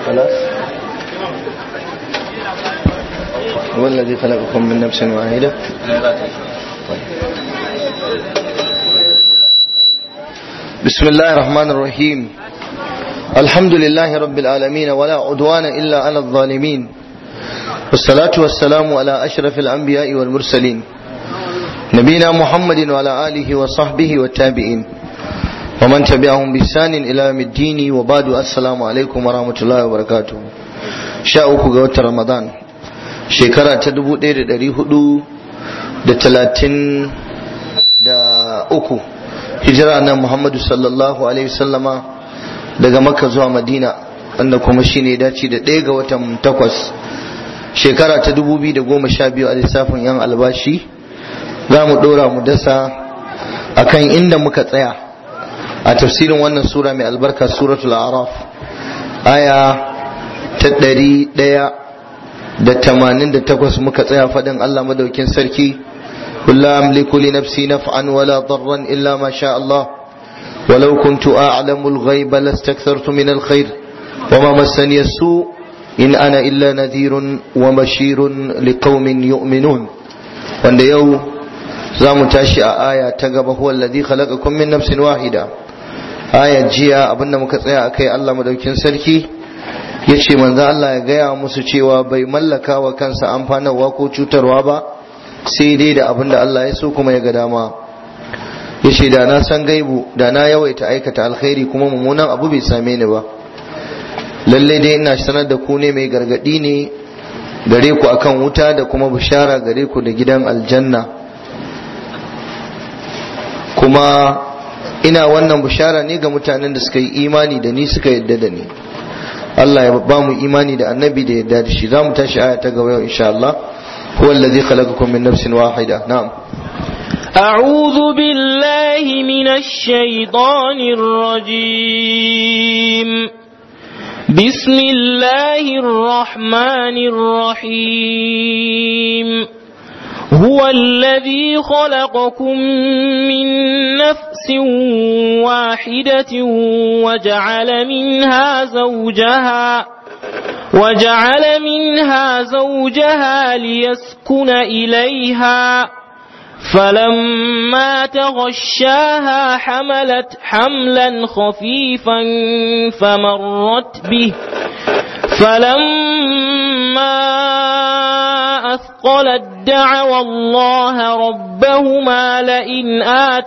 خلاص هو الذي خلقكم من نفس واحدة. بسم الله الرحمن الرحيم. الحمد لله رب العالمين ولا عدوان إلا على الظالمين، والصلاة والسلام على أشرف الأنبياء والمرسلين نبينا محمد وعلى آله وصحبه والتابعين ومن تبعهم بإحسان إلى يوم الدين، وبعد السلام عليكم ورحمة الله وبركاته. شاء قوة رمضان shekara ta 1433 hijira nan Muhammadu sallallahu alaihi wasallama daga Makka zuwa Madina, wanda kuma shine dace da 1 ga watan 8 shekara ta 2012 a lissafin yan albashi. za mu dora mu dasa akan inda muka tsaya a tafsirin wannan sura mai albarka, suratul a'raf, aya ta 188 muka tsaya fadin Allah madaukin sarki: قل لا أملك لنفسي نفعا ولا ضرا إلا ما شاء الله ولو كنت أعلم الغيب لاستكثرت من الخير وما مسني السوء إن أنا إلا نذير وبشير لقوم يؤمنون. وأن يوم زام تاشي آية تقب هو الذي خلقكم من نفس واحدة. آية جيا أبنى مكتايا أكي الله مدوكين سلكي yace manzo Allah ya gaya musu cewa bai mallaka wa kansa amfanarwa ko cutarwa ba sai dai da abinda Allah ya so kuma ya ga dama. Yace da na san gaibu da na yawaita aikata alkhairi kuma mummunan abu bai same ni ba. Lalle dai ina sanar da ku ne mai gargadi ne gare ku akan wuta da kuma bishara gare ku da gidan aljanna. Kuma ina wannan bishara ne ga mutanen da suka yi imani da ni, suka yadda da ni. Allah ya ba mu imani da annabi da yadda da shi. za mu tashi aya ta gaba yau insha Allah. هو الذي خلقكم من نفس واحدة. نعم. أعوذ بالله من الشيطان الرجيم. بسم الله الرحمن الرحيم. هو الذي خلقكم من نفس واحدة وجعل منها زوجها ليسكن إليها، فلما تغشاها حملت حملا خفيفا فمرت به، فلما أثقلت دعوا الله ربهما لئن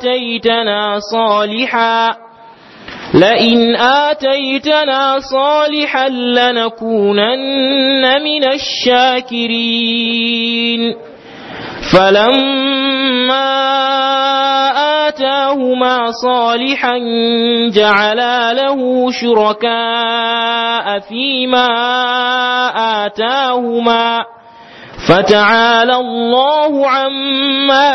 آتيتنا صالحا لنكونن من الشاكرين. فلما آتاهما صالحا جعلا له شركاء فيما آتاهما فتعالى الله عما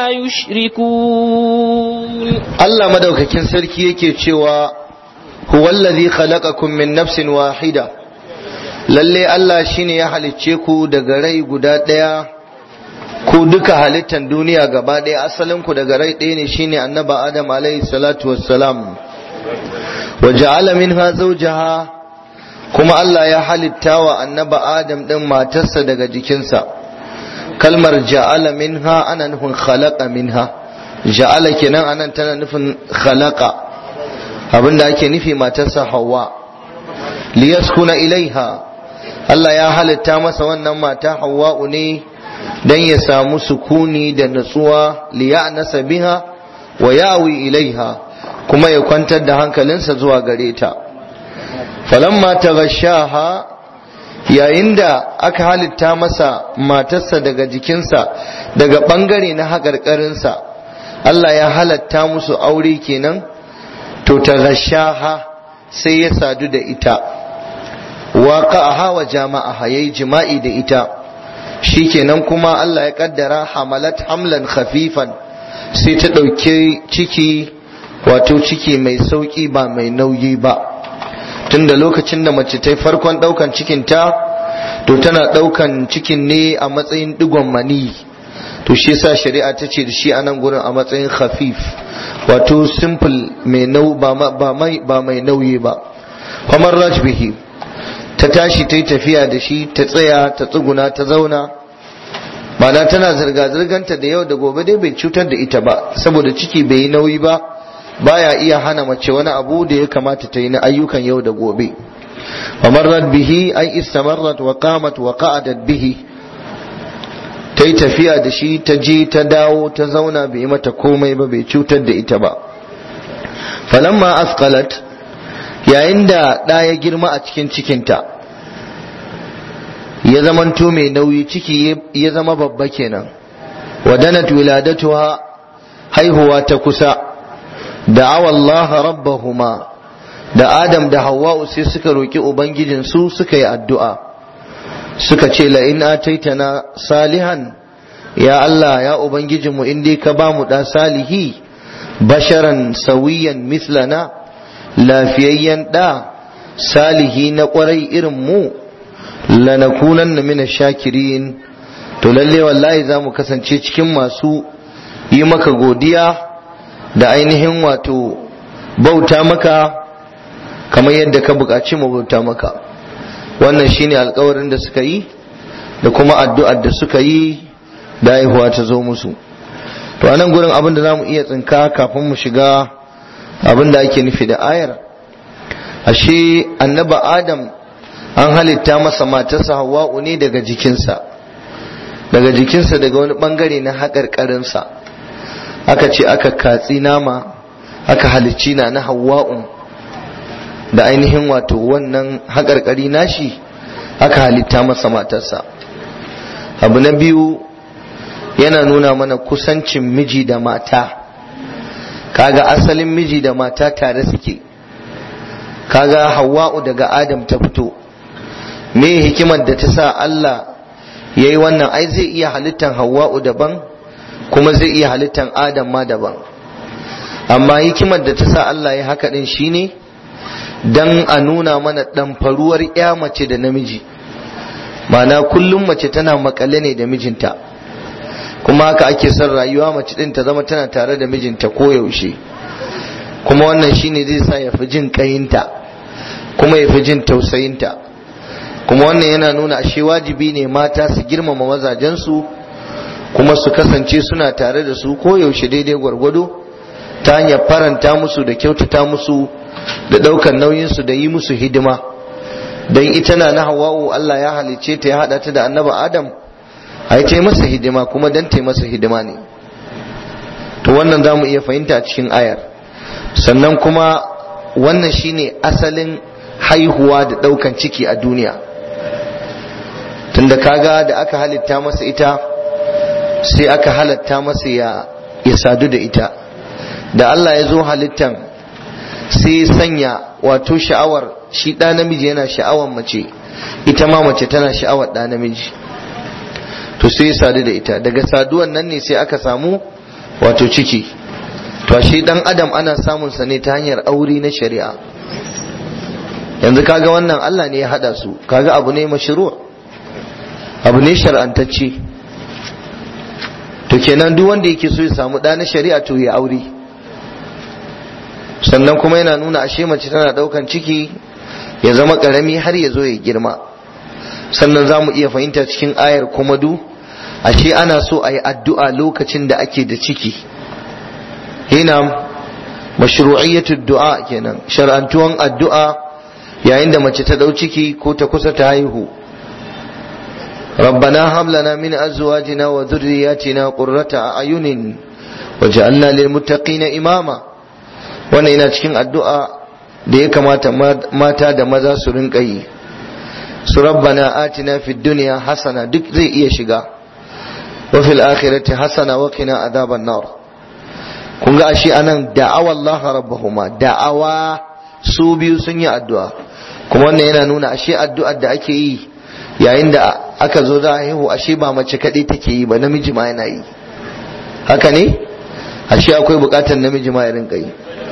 يشركون. الله مدوكاكين سركي yake cewa huwa allazi khalaqakum min nafsin wahida. lalle Allah shine ya halicce ku daga rai guda daya, ku duka halittan duniya gaba daya asalin ku daga rai daya ne, shine annabi Adam alaihi salatu wassalam. wa ja'ala minha zawjaha, kuma Allah ya halitta wa annabi Adam din matarsa daga jikinsa. kalmar ja'ala minha ana nufin khalaqa minha. ja'ala kenan anan tana nufin khalaqa, abinda ake nufi matarsa Hawwa. liyaskuna ilaiha, Allah ya halitta masa wannan mata Hawwa ne dan ya samu sukuni da natsuwa, liya'nasa biha wa yawi ilaiha, kuma ya kwantar da hankalinsa zuwa gare ta. falamma taghashaha, yayin da aka halitta masa matarsa daga jikinsa, daga bangare na haƙarƙarinsa, Allah ya halatta musu aure kenan. to taghashaha, sai ya sadu da ita, waqa'aha wa jama'aha, yayi jima'i da ita. shikenan kuma Allah ya kaddara hamalat hamlan khafifan, sai ta dauke ciki, wato ciki mai sauki ba mai nauyi ba. tunda lokacin da mace ta farkon daukan cikin ta, to tana daukan cikin ne a matsayin digon mani, to shi yasa shari'a ta ce da shi a nan gurin a matsayin khafif, wato simple, mai nau ba mai nauyi ba. famar rajbihi, ta tashi ta yi tafiya da shi, ta tsaya, ta tsuguna, ta zauna, ma'ana tana zirga-zirganta da yau da gobe dai bai cutar da ita ba, saboda ciki bai yi nauyi ba, baya iya hana mace wani abu da ya kamata ta yi na ayyukan yau da gobe. famarrat bihi ay istamarrat wa qamat wa qa'adat bihi, ta yi tafiya da shi, ta je ta dawo, ta zauna, bai mata komai ba, bai cutar da ita ba. falamma asqalat, yayin da ɗa ya girma a cikin cikinta, ya zamanto mai nauyi, ciki ya zama babba kenan, wadanat wiladatuha, haihuwa ta kusa, da'awa Allah rabbahuma, da Adam da Hawwa'u sai suka roki ubangijin su, suka yi addu'a, suka ce la in ataitana salihan, ya Allah ya ubangijinmu, in dai ka bamu da salihi, basharan sawiyan mislana, lafiyayyen da salihi na kwarai irin mu, lanakunanna min shakirin, to lalle wallahi za mu kasance cikin masu yi maka godiya da ainihin wato bauta maka kamar yadda ka buƙaci mu bauta maka. Wannan shine alƙawarin da suka yi da kuma addu'ar da suka yi da haihuwa ta zo musu. To anan gurin abin da zamu iya tsinka kafin mu shiga abin da ake nufi da ayar, ashe annabi Adam an halitta masa matarsa Hawwa'u ne daga jikinsa, daga wani bangare na haƙarƙarinsa, aka ce aka katsi nama, aka halicci na Hawwa'u da ainihin wato wannan haƙarƙari nashi, aka halitta masa matarsa. Abu na biyu, yana nuna mana kusancin miji da mata. Kaga asalin miji da mata tare suke, kaga Hawwa'u daga Adam ta fito. Me hikimar da ta sa Allah ya yi wannan? Ai zai iya halittan Hawwa'u daban, kuma zai iya halittan Adam ma daban, amma hikimar da ta sa Allah ya haka din shine dan a nuna mana ɗamfaruwar ya mace da namiji, ma'ana kullum mace tana makale ne da mijinta, kuma haka ake son rayuwa mace din ta zama tana tare da mijinta koyaushe, kuma wannan shine zai sa ya fi jin ƙayinta, kuma ya fi jin tausayinta. Kuma wannan yana nuna ashe wajibi ne mata su girmama mazajensu, kuma su kasance suna tare da su koyaushe daidai gwargwado, ta hanyar faranta musu da kyautata musu da ɗaukar nauyinsu da yi musu hidima. Don ita na Hawwa'u Allah ya halicce ta, ya haɗa ta da annabi Adam, ai ta yi masa hidima, kuma dan ta yi masa hidima ne. To wannan za mu iya fahimta a cikin ayar. Sannan kuma wannan shine asalin haihuwa da ɗaukan ciki a duniya. Tunda kaga da aka halitta masa ita, sai aka halatta masa ya sadu da ita. Da Allah ya zo halittan, sai sanya wato sha'awar, shi ɗa namiji yana sha'awar mace, ita ma mace tana sha'awar ɗa namiji, to sai ya sadu da ita. Daga saduwan nan ne sai aka samu wato ciki. To shi ɗan adam ana samun sa ne ta hanyar aure na shari'a. Yanzu kaga wannan Allah ne ya hada su, kaga abu ne mashru', abu ne shar'antacce. To kenan duk wanda yake so ya samu ɗa na shari'a to ya aure. Sannan kuma yana nuna ashe mace tana ɗaukan ciki ya zama ƙarami har ya zo ya girma. Sannan za mu iya fahimta cikin ayar kuma ashe ana so a yi addu'a lokacin da ake da ciki. Hina mashru'iyyatu du'a kenan, shar'antuwan addu'a yayin da mace ta dau ciki ko ta kusa ta haihu. Rabbana hab lana min azwajina wa dhurriyyatina qurrata a'yunin waj'alna lil muttaqina imama. Wannan yana cikin addu'a da ya kamata mata da maza su rinka yi. Su rabbana atina fid dunya hasana duk zai iya shiga, wa fil akhirati hasana wa qina adhaban nar. Kun ga ashe anan da'awa Allah rabbahuma, da'awa su biyu sun yi addu'a. Kuma wannan yana nuna ashe addu'ar da ake yi yayin da aka zo za a haihu, ashe ba mace kaɗai take yi ba, namiji ma yana yi. Haka ne? Ashe akwai buƙatar namiji ma ya rinka yi.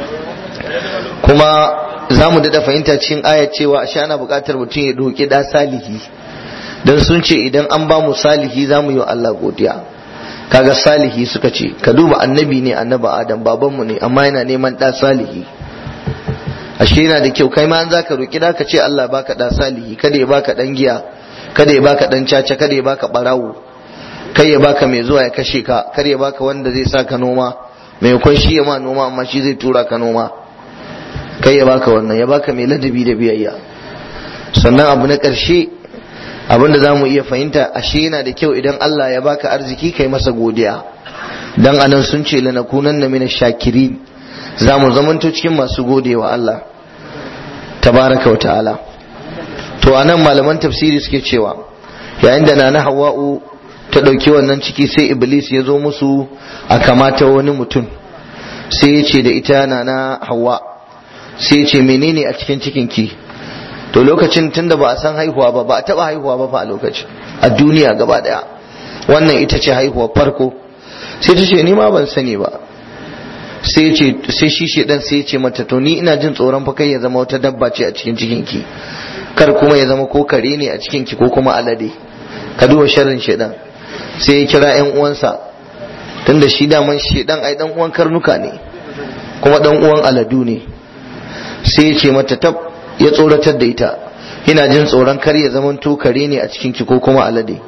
Kuma za mu daɗa fahimta cikin ayat cewa ashe ana buƙatar mutum ya roƙi ɗa salihi, don sun ce idan an ba mu salihi za mu yi wa Allah godiya. Kaga salihi suka ce, ka duba annabi ne, annabi Adam babanmu ne, amma yana neman ɗa salihi. ashe yana da kyau kai ma an zaka roki da ka ce Allah baka da salihi, kada ya baka dan giya, kada ya baka dan caca, kada ya baka barawo, kai ya baka mai zuwa ya kashe ka, kada ya baka wanda zai sa ka noma maimakon shi ya ma noma amma shi zai tura ka noma, kai ya baka wannan, ya baka mai ladabi da biyayya. Sannan abu na ƙarshe abinda za mu iya fahimta, ashe yana da kyau idan Allah ya baka arziki kai masa godiya, dan anan sun ce lanakunanna minash shakirin, za mu zamanto cikin masu godewa Allah tabaraka wa ta'ala. To anan malaman tafsiri suke cewa yayin da nana Hawwa'u ta ɗauki wannan ciki sai Iblis ya zo musu a kamata wani mutum, sai ya ce da ita nana Hawwa, sai ya ce menene a cikin cikinki? To lokacin tunda ba a san haihuwa ba, ba a taba haihuwa ba fa a lokacin a duniya gaba daya, wannan ita ce haihuwa farko. Sai ta ce ni ma ban sani ba. Sai shi shedan sai ya ce mata to ni ina jin tsoron fa kai ya zama wata dabba ce a cikin cikinki, kar kuma ya zama ko kare ne a cikinki ko kuma alade. Ka duba sharrin shedan. Sai ya kira ƴan uwansa, tunda shi daman shedan ai dan uwan karnuka ne kuma dan uwan aladu ne. Sai ya ce mata tab, ya tsoratar da ita, ina jin tsoron kar ya zaman to kare ne a cikinki ko kuma alade.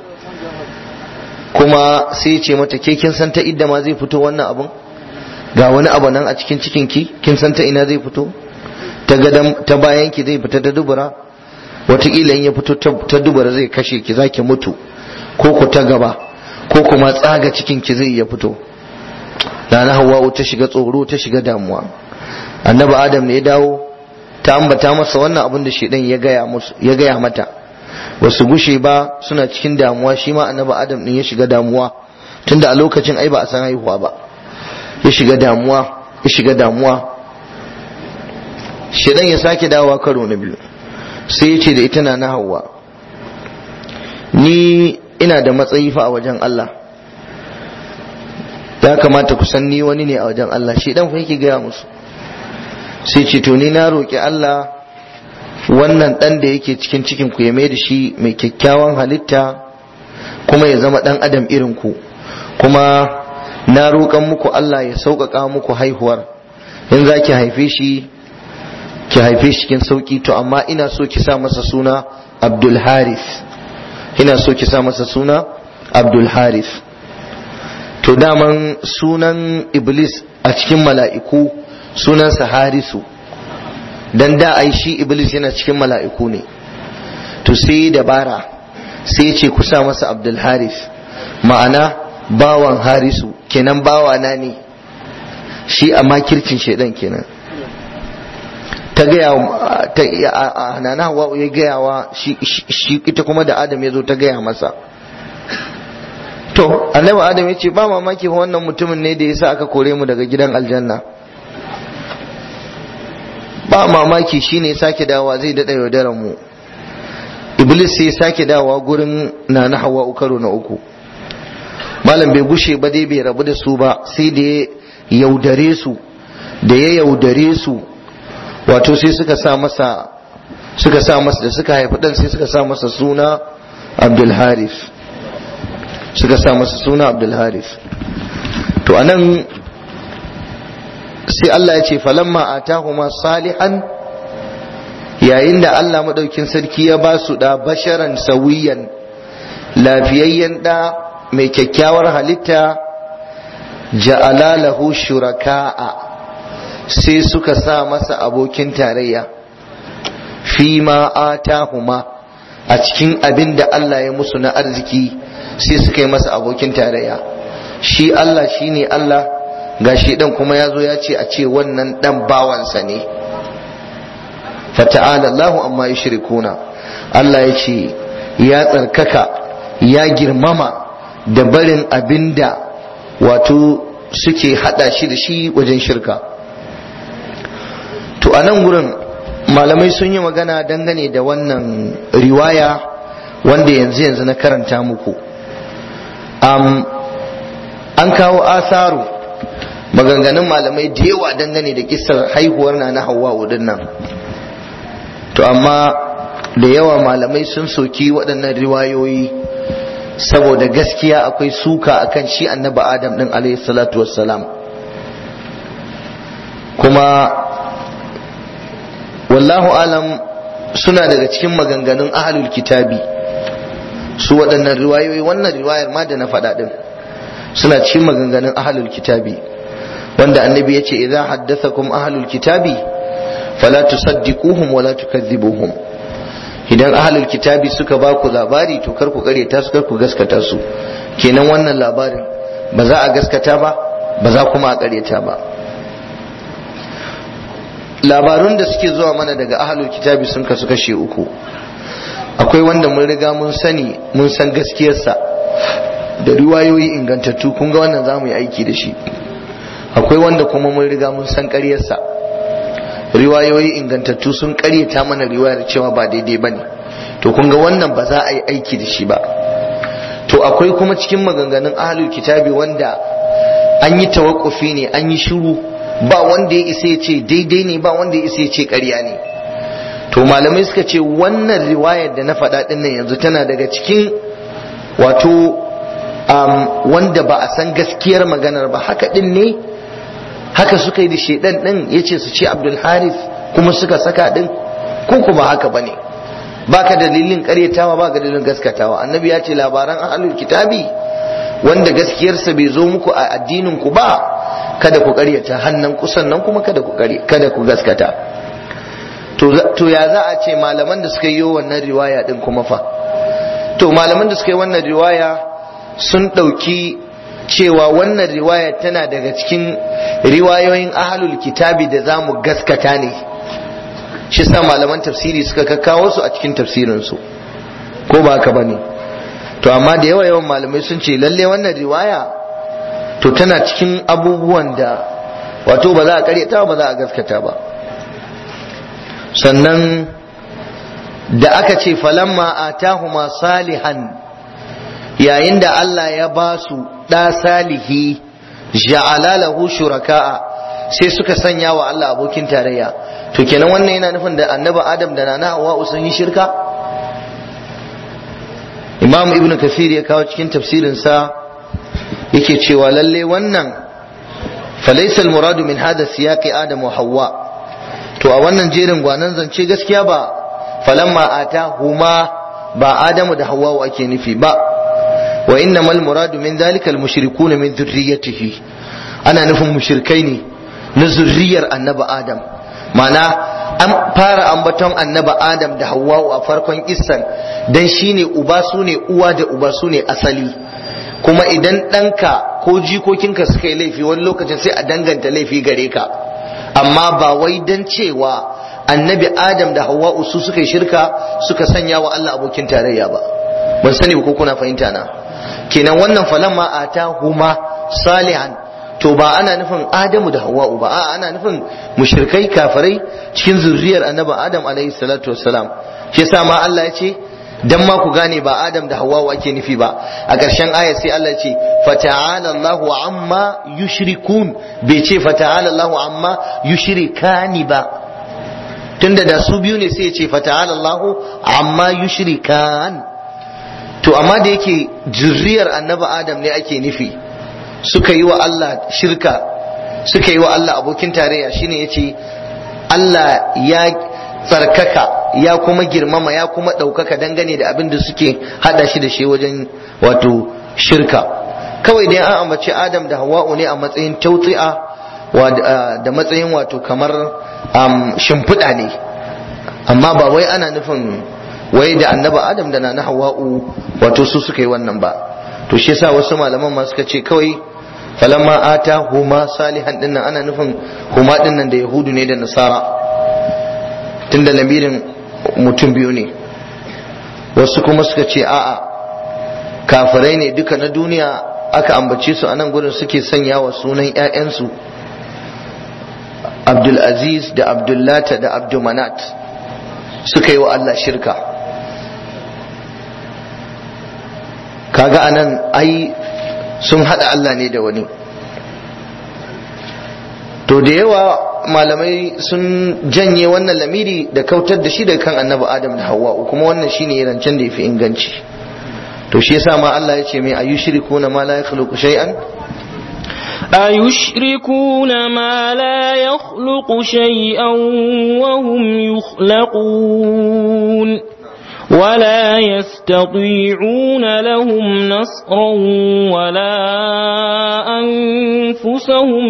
Kuma sai ya ce mata ke kin san ta idda ma zai fito wannan abun? Ga wani abu nan a cikin cikinki, kin san ta ina zai fito? Ta gadan ta bayanki zai fita ta dubura, wataƙila in ya fito ta dubura zai kashe ki, zaki mutu, ko ku ta gaba, ko kuma tsaga cikinki zai ya fito. Nana Hawwa'u ta shiga tsoro, ta shiga damuwa. Annabi Adam ne ya dawo, ta ambata masa wannan abin da shedan ya gaya mata. Wasu gushe ba suna cikin damuwa, shi ma annabi Adam din ya shiga damuwa, tunda a lokacin ai ba a san haihuwa ba. Ya shiga damuwa. Shedan ya sake dawowa karo na biyu, sai ya ce da ita na Hawwa, ni ina da matsayi fa a wajen Allah, ya kamata ku san ni wani ne a wajen Allah. Shedan fa yake gaya musu. Sai ce to ni na roƙi Allah wannan ɗan da yake cikin cikin ku ya mai da shi mai kyakkyawan halitta, kuma ya zama ɗan adam irin ku, kuma na roƙan muku Allah ya sauƙaƙa muku haihuwar, in za ki haife shi ki haife shi cikin sauƙi. To amma ina so ki sa masa suna Abdul Harith, ina so ki sa masa suna Abdul Harith. To daman sunan Iblis a cikin mala'iku sunansa Harisu, dan da ai shi Iblis yana cikin mala'iku ne. To sai dabara, sai ce ku sa masa Abdul Harith, ma'ana bawan Harisu, kenan bawa na ne shi, a makircin shedan kenan. Ta gaya Nana Hawwa ya gaya wa shi ita kuma da Adam ya zo ta gaya masa. To annabi Adam ya ce ba mamaki wannan mutumin ne da yasa aka kore mu daga gidan aljanna, ba mamaki shine sake dawowa zai dada yaudaran mu. Iblis sai sake dawowa gurin Nana Hawwa karo na uku. Malam bai gushe ba dai bai rabu da su ba, sai da ya yaudare su, wato sai suka sa masa da suka haifi dan sai suka sa masa suna Abdul Harith, to anan sai Allah ya ce falamma atahuma salihan, yayin da Allah madaukin sarki ya ba su da basharan sawiyan, lafiyayyen da mai kyakkyawar halitta, ja'ala lahu shuraka'a, sai suka sa masa abokin tarayya, fi ma atahuma, a cikin abin da Allah ya musu na arziki sai suka yi masa abokin tarayya. Shi Allah shine Allah, gashi dan kuma ya zo ya ce a ce wannan dan bawansa ne. Fata'ala Allahu amma yushrikuna, Allah ya ce ya tsarkaka ya girmama da barin abinda wato suke hada shi da shi wajen shirka. To a nan gurin malamai sun yi magana dangane da wannan riwaya wanda yanzu na karanta muku. An kawo asaru maganganun malamai da yawa dangane da kissar haihuwar na Hawwa din nan. To amma da yawa malamai sun soki waɗannan riwayoyi saboda gaskiya akwai suka akan shi annabi Adam din alayhi salatu wassalam. Kuma wallahu alam suna daga cikin maganganun ahlul kitabi su waɗannan riwayoyi, wannan riwayar ma da na faɗa din suna cikin maganganun ahlul kitabi, wanda annabi ya ce idza haddathakum ahlul kitabi fala tusaddiquhum wala tukadhibuhum. Idan ahlul kitabi suka ba ku labari to kar ku karyata su, kar ku gaskata su. Kenan wannan labarin ba za a gaskata ba, ba za kuma a karyata ba. Labarun da suke zuwa mana daga ahlul kitabi sun kasu kashe uku. Akwai wanda mun riga mun sani, mun san gaskiyarsa da riwayoyi ingantattu, kun ga wannan zamu yi aiki da shi. Akwai wanda kuma mun riga mun san ƙaryarsa, riwayoyi ingantattu sun ƙaryata mana riwayar cewa ba daidai bane, to kun ga wannan ba za a yi aiki da shi ba. To akwai kuma cikin maganganun ahlul kitabi wanda an yi tawakkufi ne, an yi shiru, ba wanda ya isa ya ce daidai ne, ba wanda ya isa ya ce ƙarya ne. To malamai suka ce wannan riwayar da na faɗa ɗin nan yanzu tana daga cikin wato wanda ba a san gaskiyar maganar ba. Haka ɗin ne, haka suka yi da shedan ɗin ya ce su ce Abdul Harith kuma suka saka ɗin, ko kuma haka ba ne. Ba ka dalilin ƙaryatawa, ba ka dalilin gaskatawa. Annabi ya ce labaran ahlul kitabi wanda gaskiyarsa bai zo muku a addinin ku ba, kada ku ƙaryata, hannan kusan nan kuma kada ku gaskata. To ya za a ce malaman da suka yi wannan riwaya din kuma fa? To malaman da suka yi wannan riwaya sun ɗauki cewa wannan riwaya tana daga cikin riwayoyin ahlul kitabi da za mu gaskata ne. Shi sa malaman tafsiri suka kakkawo su a cikin tafsirinsu, ko ba haka bane? To amma da yawan malamai sun ce lalle wannan riwaya to tana cikin abubuwan da wato ba za a karyata ba za a gaskata ba. Sannan da aka ce falamma atahuma salihan, yayin da Allah ya ba su ɗa salihi, ja'ala lahu shuraka'a, sai suka sanya wa Allah abokin tarayya. To kenan wannan yana nufin da annabi Adam da nana Hawwa sun yi shirka? Imam Ibn Kathir ya kawo cikin tafsirinsa yake cewa lalle wannan falaysa al-muradu min hada siyaqi Adam wa Hawwa. To a wannan jerin gwanan zance gaskiya ba falamma atahuma ba Adamu da Hawwa ake nufi ba. Wa innamal muradu min dhalika al-mushrikuna min dhurriyyatihi, ana nufin mushrikai ne na zurriyar annabi Adam. Ma'ana an fara ambaton annabi Adam da Hawwa a farkon kissan dan shine uba su ne uwa da uba su ne asali. Kuma idan ɗanka ko jikokinka suka yi laifi wani lokacin sai a danganta laifi gare ka, amma ba wai dan cewa annabi Adam da Hawwa su suka yi shirka suka sanya wa Allah abokin tarayya ba. Ban sani ba ko kuna fahimta na. Kenan wannan falamma atahuma salihan, to ba ana nufin Adamu da Hawwa ba, a ana nufin mushrikai kafirai cikin zurriyar annabi Adam alaihi salatu wassalam. Shi yasa ma Allah ya ce dan ma ku gane ba Adam da Hawwa ake nufi ba, a ƙarshen ayat sai Allah ya ce fata'ala Allahu amma yushrikun, bai ce fata'ala Allahu amma yushrikani ba. Tunda da su biyu ne sai ya ce fata'ala Allahu amma yushrikan. To amma da yake zurriyar annabi Adam ne ake nufi, suka yi wa Allah shirka, suka yi wa Allah abokin tarayya, shine yace Allah ya tsarkaka ya kuma girmama ya kuma ɗaukaka dangane da abin da suke hada shi da shi wajen wato shirka. Kawai dai an ambaci Adam da Hawwa'u ne a matsayin tawti'a da matsayin wato kamar shimfiɗa ne, amma ba wai ana nufin wai da annabi Adam da nana Hawwa'u wato su suka yi wannan ba. To shi yasa wasu malaman ma suka ce kawai falamma atahuma salihan dinnan ana nufin huma dinnan da Yahudu ne da Nasara, tunda lamirin mutum biyu ne. Wasu kuma suka ce a'a kafirai ne duka na duniya aka ambace su a nan gurin suke sanya wa sunan 'ya'yansu Abdul Aziz da Abdullata da Abdumanat, suka yi wa Allah shirka. Kaga anan ai sun hada Allah ne da wani. To da yawa malamai sun janye wannan lamiri da kautar da shi daga kan annabi Adam da Hawwa, kuma wannan shine rancen da yafi inganci. To shi yasa ma Allah ya ce mai ayushrikuna ma la yakhluqu shay'an أيشركون ما لا يخلق شيئا وهم يخلقون ولا يستطيعون لهم نصرا ولا أنفسهم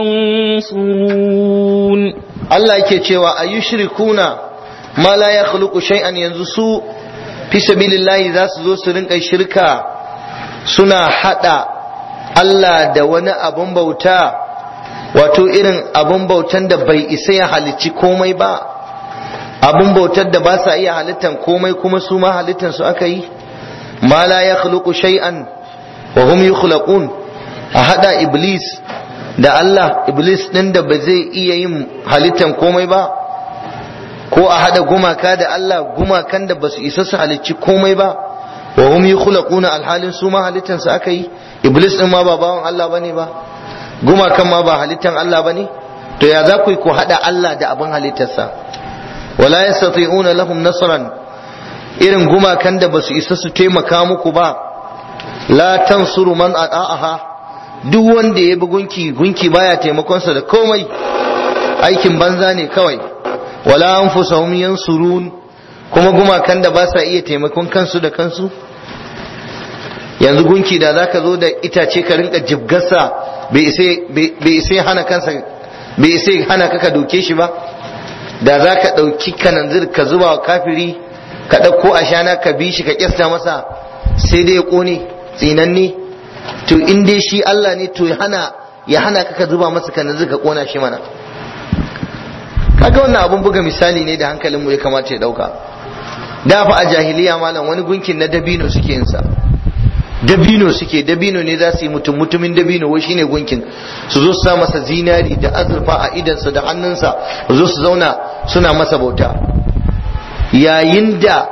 ينصرون Allah yake cewa ayushrikuna ma la yakhluqu shay'an, yanzu su fi sabilillahi za su zo su rinka shirka suna hada Allah da wani abun bauta, wato irin abun bautan da bai isa ya halicci komai ba, abun bautar da ba sa iya halittan komai kuma su ma halittan su aka yi. Ma la yakhluqu shay'an wa hum yukhlaqun, a hada iblis da Allah, iblis din da ba zai iya yin halittan komai ba, ko a hada gumaka da Allah, gumakan da ba su isa su halicci komai ba, wa hum yukhlaquna alhalin su ma halittan su aka yi. Iblis din ma ba bawan Allah bane ba, gumakan ma ba halittan Allah bane, to ya za ku yi ku hada Allah da abin halittarsa? Wala yastati'una lahum nasran, irin gumakan da ba su isa su taimaka muku ba. La tansuru man ata'aha, duk wanda ya bi gunki baya taimakonsa da komai, aikin banza ne kawai. Wala anfusahum yansurun, kuma gumakan da ba sa iya taimakon kansu da kansu. Yanzu gunki da zaka zo da itace ka rinka jibgarsa bai isa hana kansa, bai isa hana ka doke shi ba. Da zaka dauki kananzir ka zuba wa kafiri, ka dauko ashana ka bi shi ka kyasta masa, sai dai ya kone tsinanne. To in dai shi Allah ne, to ya hana ka zuba masa kananzir ka kona shi mana. Kaga wannan abun buga misali ne da hankalinmu ya kamata ya dauka. Da fa a jahiliya malam wani gunkin na dabino suke yin sa, dabino ne za su yi mutumin dabino, wai shine gunkin. Su zo su sa masa zinari da azurfa a idansa da hannunsa, su zo su zauna suna masa bauta. Yayin da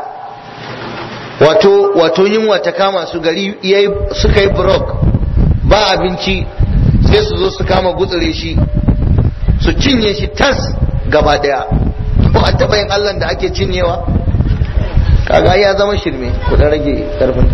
wato yunwa ta kama su, gari suka yi brok, ba abinci, sai su zo su kama gutsure shi, su cinye shi tas gaba daya. Ko a taɓa yin Allah da ake cinyewa? Kaga ya zama shirme, ku dan rage karfinta.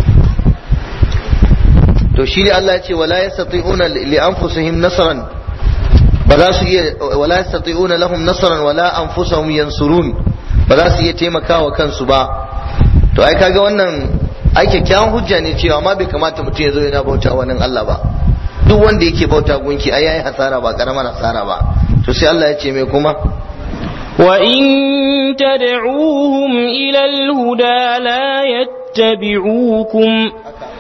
To shi ne Allah ya ce wala yastati'una li anfusihim nasran, ba za su iya, wala yastati'una lahum nasran wala anfusahum yansurun, ba za su iya taimakawa kansu ba. To ai kaga wannan ai kyakkyawan hujja ne cewa ma bai kamata mutum ya zo yana bauta wa nan Allah ba. Duk wanda yake bauta gunki ai yayi hasara, ba karamar hasara ba. To sai Allah ya ce me kuma, وإن تدعوهم إلى الهدى لا يتبعوكم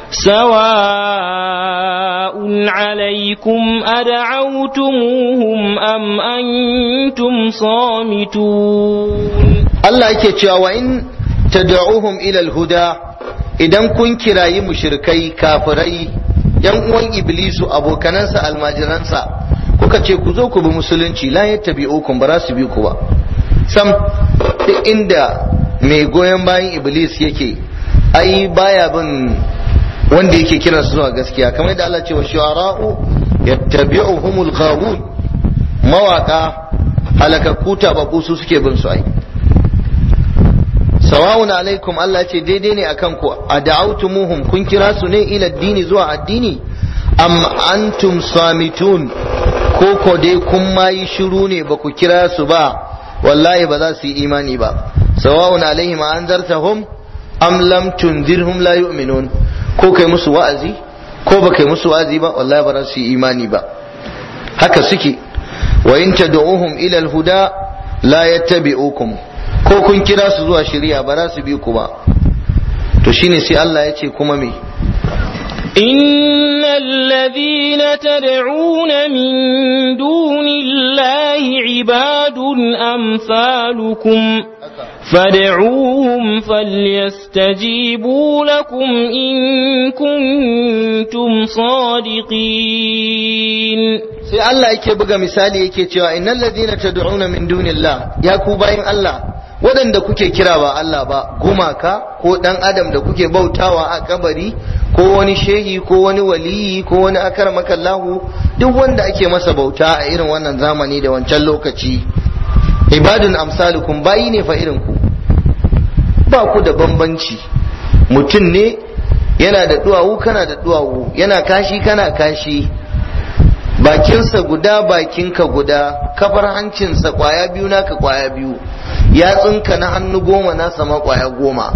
سواء عليكم أدعوتموهم أم أنتم صامتون. Allah yake cewa wa in tad'uhum ila al-huda, idan kun kirayi mushrikai kafirai yan uwan iblisu abokanansa almajiransa, kuka ce ku zo ku bi musulunci, la yattabi'ukum, ba za su bi ku ba sam. Duk inda mai goyon bayan iblis yake, ai baya bin wanda yake kiran su zuwa gaskiya, kamar da Allah ce wa shu'ara'u yattabi'uhumul ghawun, mawaka halakakku tabaku su suke bin su. Ai sawa'un alaikum, Allah ce daidai ne akan ku, ad'autumuhum, kun kira su ne ila addini, zuwa addini, am antum samitun, ko dai kun ma yi shiru ne ba ku kira su ba, wallahi ba za su yi imani ba. Sawa'un alaihim anzartahum am lam tunzirhum la yu'minun, ko kai musu wa'azi ko ba kai musu wa'azi ba, wallahi ba za su yi imani ba. Haka suke. Wa in tad'uhum ila al-huda la yattabi'ukum, ko kun kira su zuwa shari'a ba za su bi ku ba. To shine sai Allah ya ce kuma me, إن الذين تدعون من دون الله عباد أمثالكم فادعوهم فليستجيبوا لكم إن كنتم صادقين. sai Allah yake buga misali yake cewa innal ladina tad'una min dunillah, ya ku bayin Allah waɗanda kuke kira ba Allah ba, gumaka ko ɗan adam da kuke bautawa a kabari, ko wani shehi ko wani waliyi ko wani akarmakallahu, duk wanda ake masa bauta a irin wannan zamani da wancan lokaci, ibadun amsalukum, bayi ne fa irin ku, ba ku da bambanci. Mutum ne yana da duwawu kana da duwawu, yana kashi kana kashi, bakinsa guda bakinka guda, kafar hancinsa kwaya biyu naka kwaya biyu, yatsunka na hannu 10 nasa ma kwaya 10,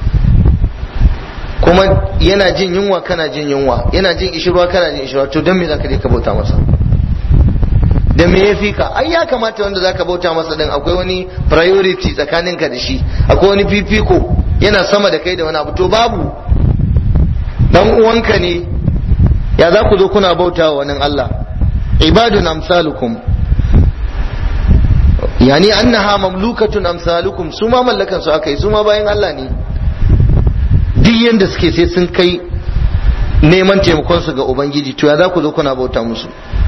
kuma yana jin yunwa kana jin yunwa, yana jin ishirwa kana jin ishirwa, to don me zaka je ka bauta masa? da me yafi ka? Ai ya kamata wanda zaka bauta masa din akwai wani priority tsakaninka da shi, akwai wani fifiko, yana sama da kai da wani abu. To babu, dan uwanka ne, ya za ku zo kuna bauta wa wani Allah? Ibadun amsalukum, yani annaha mamlukatun amsalukum, su ma mallakan su akai, su ma bayan Allah ne, duk yanda suke sai sun kai neman taimakon su ga ubangiji. To ya za ku zo kuna bauta musu?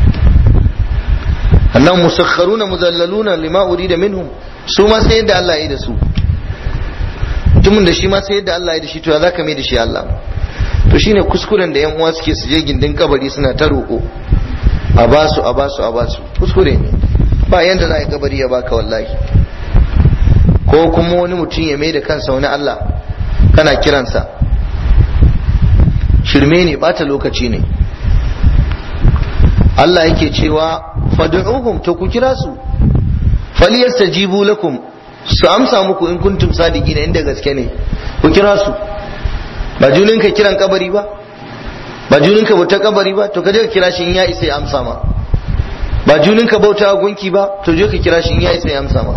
annahum musakharuna muzallaluna lima urida minhum, su ma sai yadda Allah ya yi da su. Mutumin da shi ma sai yadda Allah ya yi da shi, to ya za ka mai da shi Allah? To shine kuskuren da yan uwa suke su je gindin kabari suna ta roƙo a basu a basu a basu, kuskure ne. Ba yanda za a yi kabari ya baka wallahi. Ko kuma wani mutum ya mai da kansa wani Allah kana kiransa, shirme ne, bata lokaci ne. Allah yake cewa fad'uhum, to ku kira su, falyastajibu lakum, su amsa muku in kuntum sadiqina, inda gaske ne ku kira su. Ba junin ka kiran kabari ba, ba junin ka bauta kabari ba, to ka je ka kira shi in ya isa ya amsa ma. Ba junin ka bauta gunki ba, to je ka kira shi in ya isa ya amsa ma.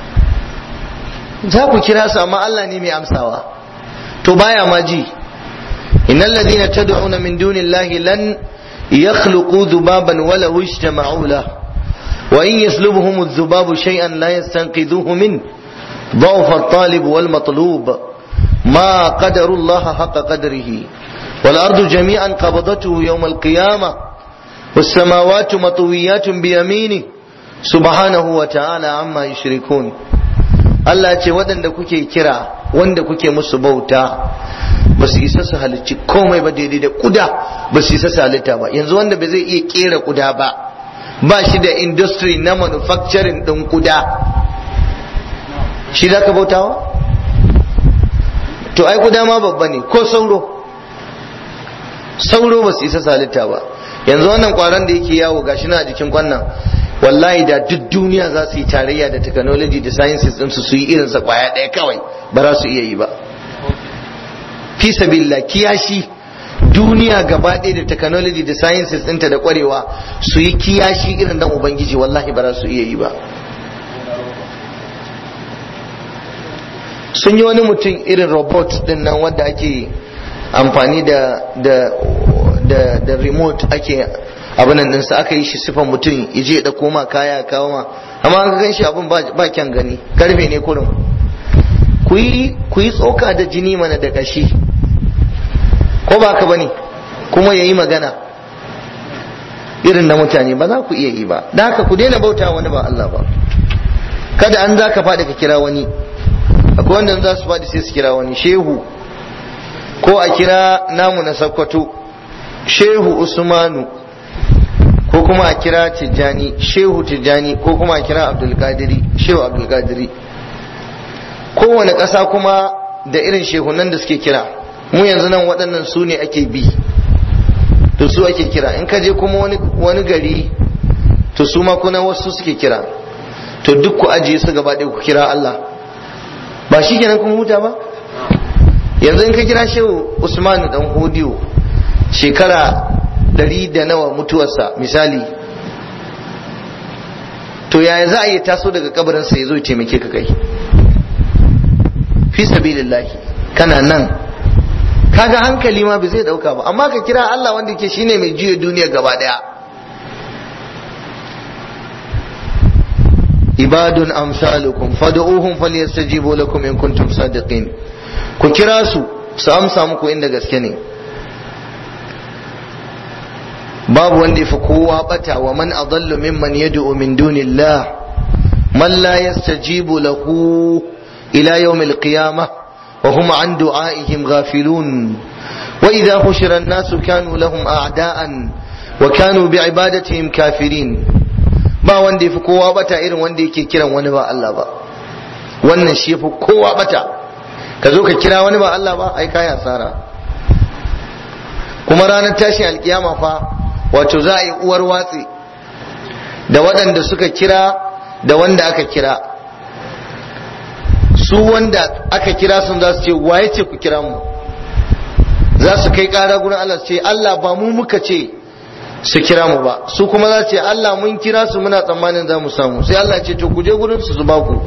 Za ku kira su amma Allah ne mai amsawa, to baya ma ji. innal ladina tad'una min dunillahi lan yakhluqu dhubaban walau ijtama'u lahu wa in yaslubhum adh-dhubabu shay'an la yastanqidhuhu min ضعف الطالب والمطلوب ما قدر الله حق قدره والأرض جميعا قبضته يوم القيامة والسماوات مطويات بيمينه سبحانه وتعالى عما يشركون. Allah ce waɗanda kuke kira, wanda kuke musu bauta, ba su isa su halicci komai ba, daidai da kuda ba su isa su halitta ba. Yanzu wanda ba zai iya kera kuda ba, ba shi da industry na manufacturing ɗin kuda, shi za ka bautawa? To ai kuda ma babba ne, ko sauro ba su isa su halitta ba. Yanzu wannan kwaron da yake yawo gashi na jikin kwannan, wallahi da duk duniya za su yi tarayya da technology da sciences din su yi irin sa kwaya ɗaya kawai, ba za su iya yi ba. Fi sabilillah, kiyashi duniya gaba ɗaya da technology da sciences ɗinta da ƙwarewa su yi kiyashi irin dan ubangiji, wallahi ba za su iya yi ba. Sun yi wani mutum irin robot din nan wanda ake amfani da remote ake abinan ɗinsa, aka yi shi sifan mutum ije da koma kaya kawo ma, amma an gan shi abin ba kyan gani, karfe ne kurum. Ku yi tsoka da jini mana da kashi, ko ba ka bane, kuma ya yi magana irin na mutane, ba za ku iya yi ba. Da haka ku daina bauta wani ba Allah ba. Kada an za ka faɗi ka kira wani, akwai wanda za su faɗi sai su kira wani shehu, ko a kira namu na Sokoto shehu Usmanu, ko kuma a kira Tijjani shehu Tijjani, ko kuma a kira Abdulkadiri shehu Abdulkadiri. Kowane ƙasa kuma da irin shehunan da suke kira. Mu yanzu nan waɗannan su ne ake bi, to su ake kira. In ka je kuma wani gari, to su ma kuna wasu suke kira. To duk ku ajiye su gaba ɗaya ku kira Allah, ba shi kenan kun huta ba? Yanzu in ka kira shehu Usmanu dan Hodiyo, shekara 100 da nawa mutuwarsa misali, to yaya za a yi taso daga kabarinsa ya zo ya taimake ka kai? Fi sabilillahi, kana nan kaga hankali ma bai zai dauka ba, amma ka kira Allah wanda ke shine mai juya duniya gaba daya. Ibadun amsalukum fad'uhum falyastajibu lakum in kuntum sadiqin. Ku kira su amsa muku inda gaske ne. Babu wanda yafi kowa bata, wa man adallu mimman yad'u min dunillah man la yastajibu lahu ila yawmil qiyamah wa hum an du'aihim ghafilun wa idha hushira an-nasu kanu lahum a'da'an wa kanu bi'ibadatihim kafirin. Ba wanda yafi kowa bata irin wanda yake kiran wani ba Allah ba. Wannan shi yafi kowa bata. Ka zo ka kira wani ba Allah ba, ai kai asara. Kuma ranar tashi alkiyama fa wato za a yi uwar watsi da waɗanda suka kira da wanda aka kira. Su wanda aka kira sun za su ce waye ce ku kira mu, za su kai ƙara gurin Allah su ce Allah ba mu muka ce su kira mu ba, su kuma za su ce Allah mun kira su muna tsammanin za mu samu. Sai Allah ce to ku je gurin su ba ku,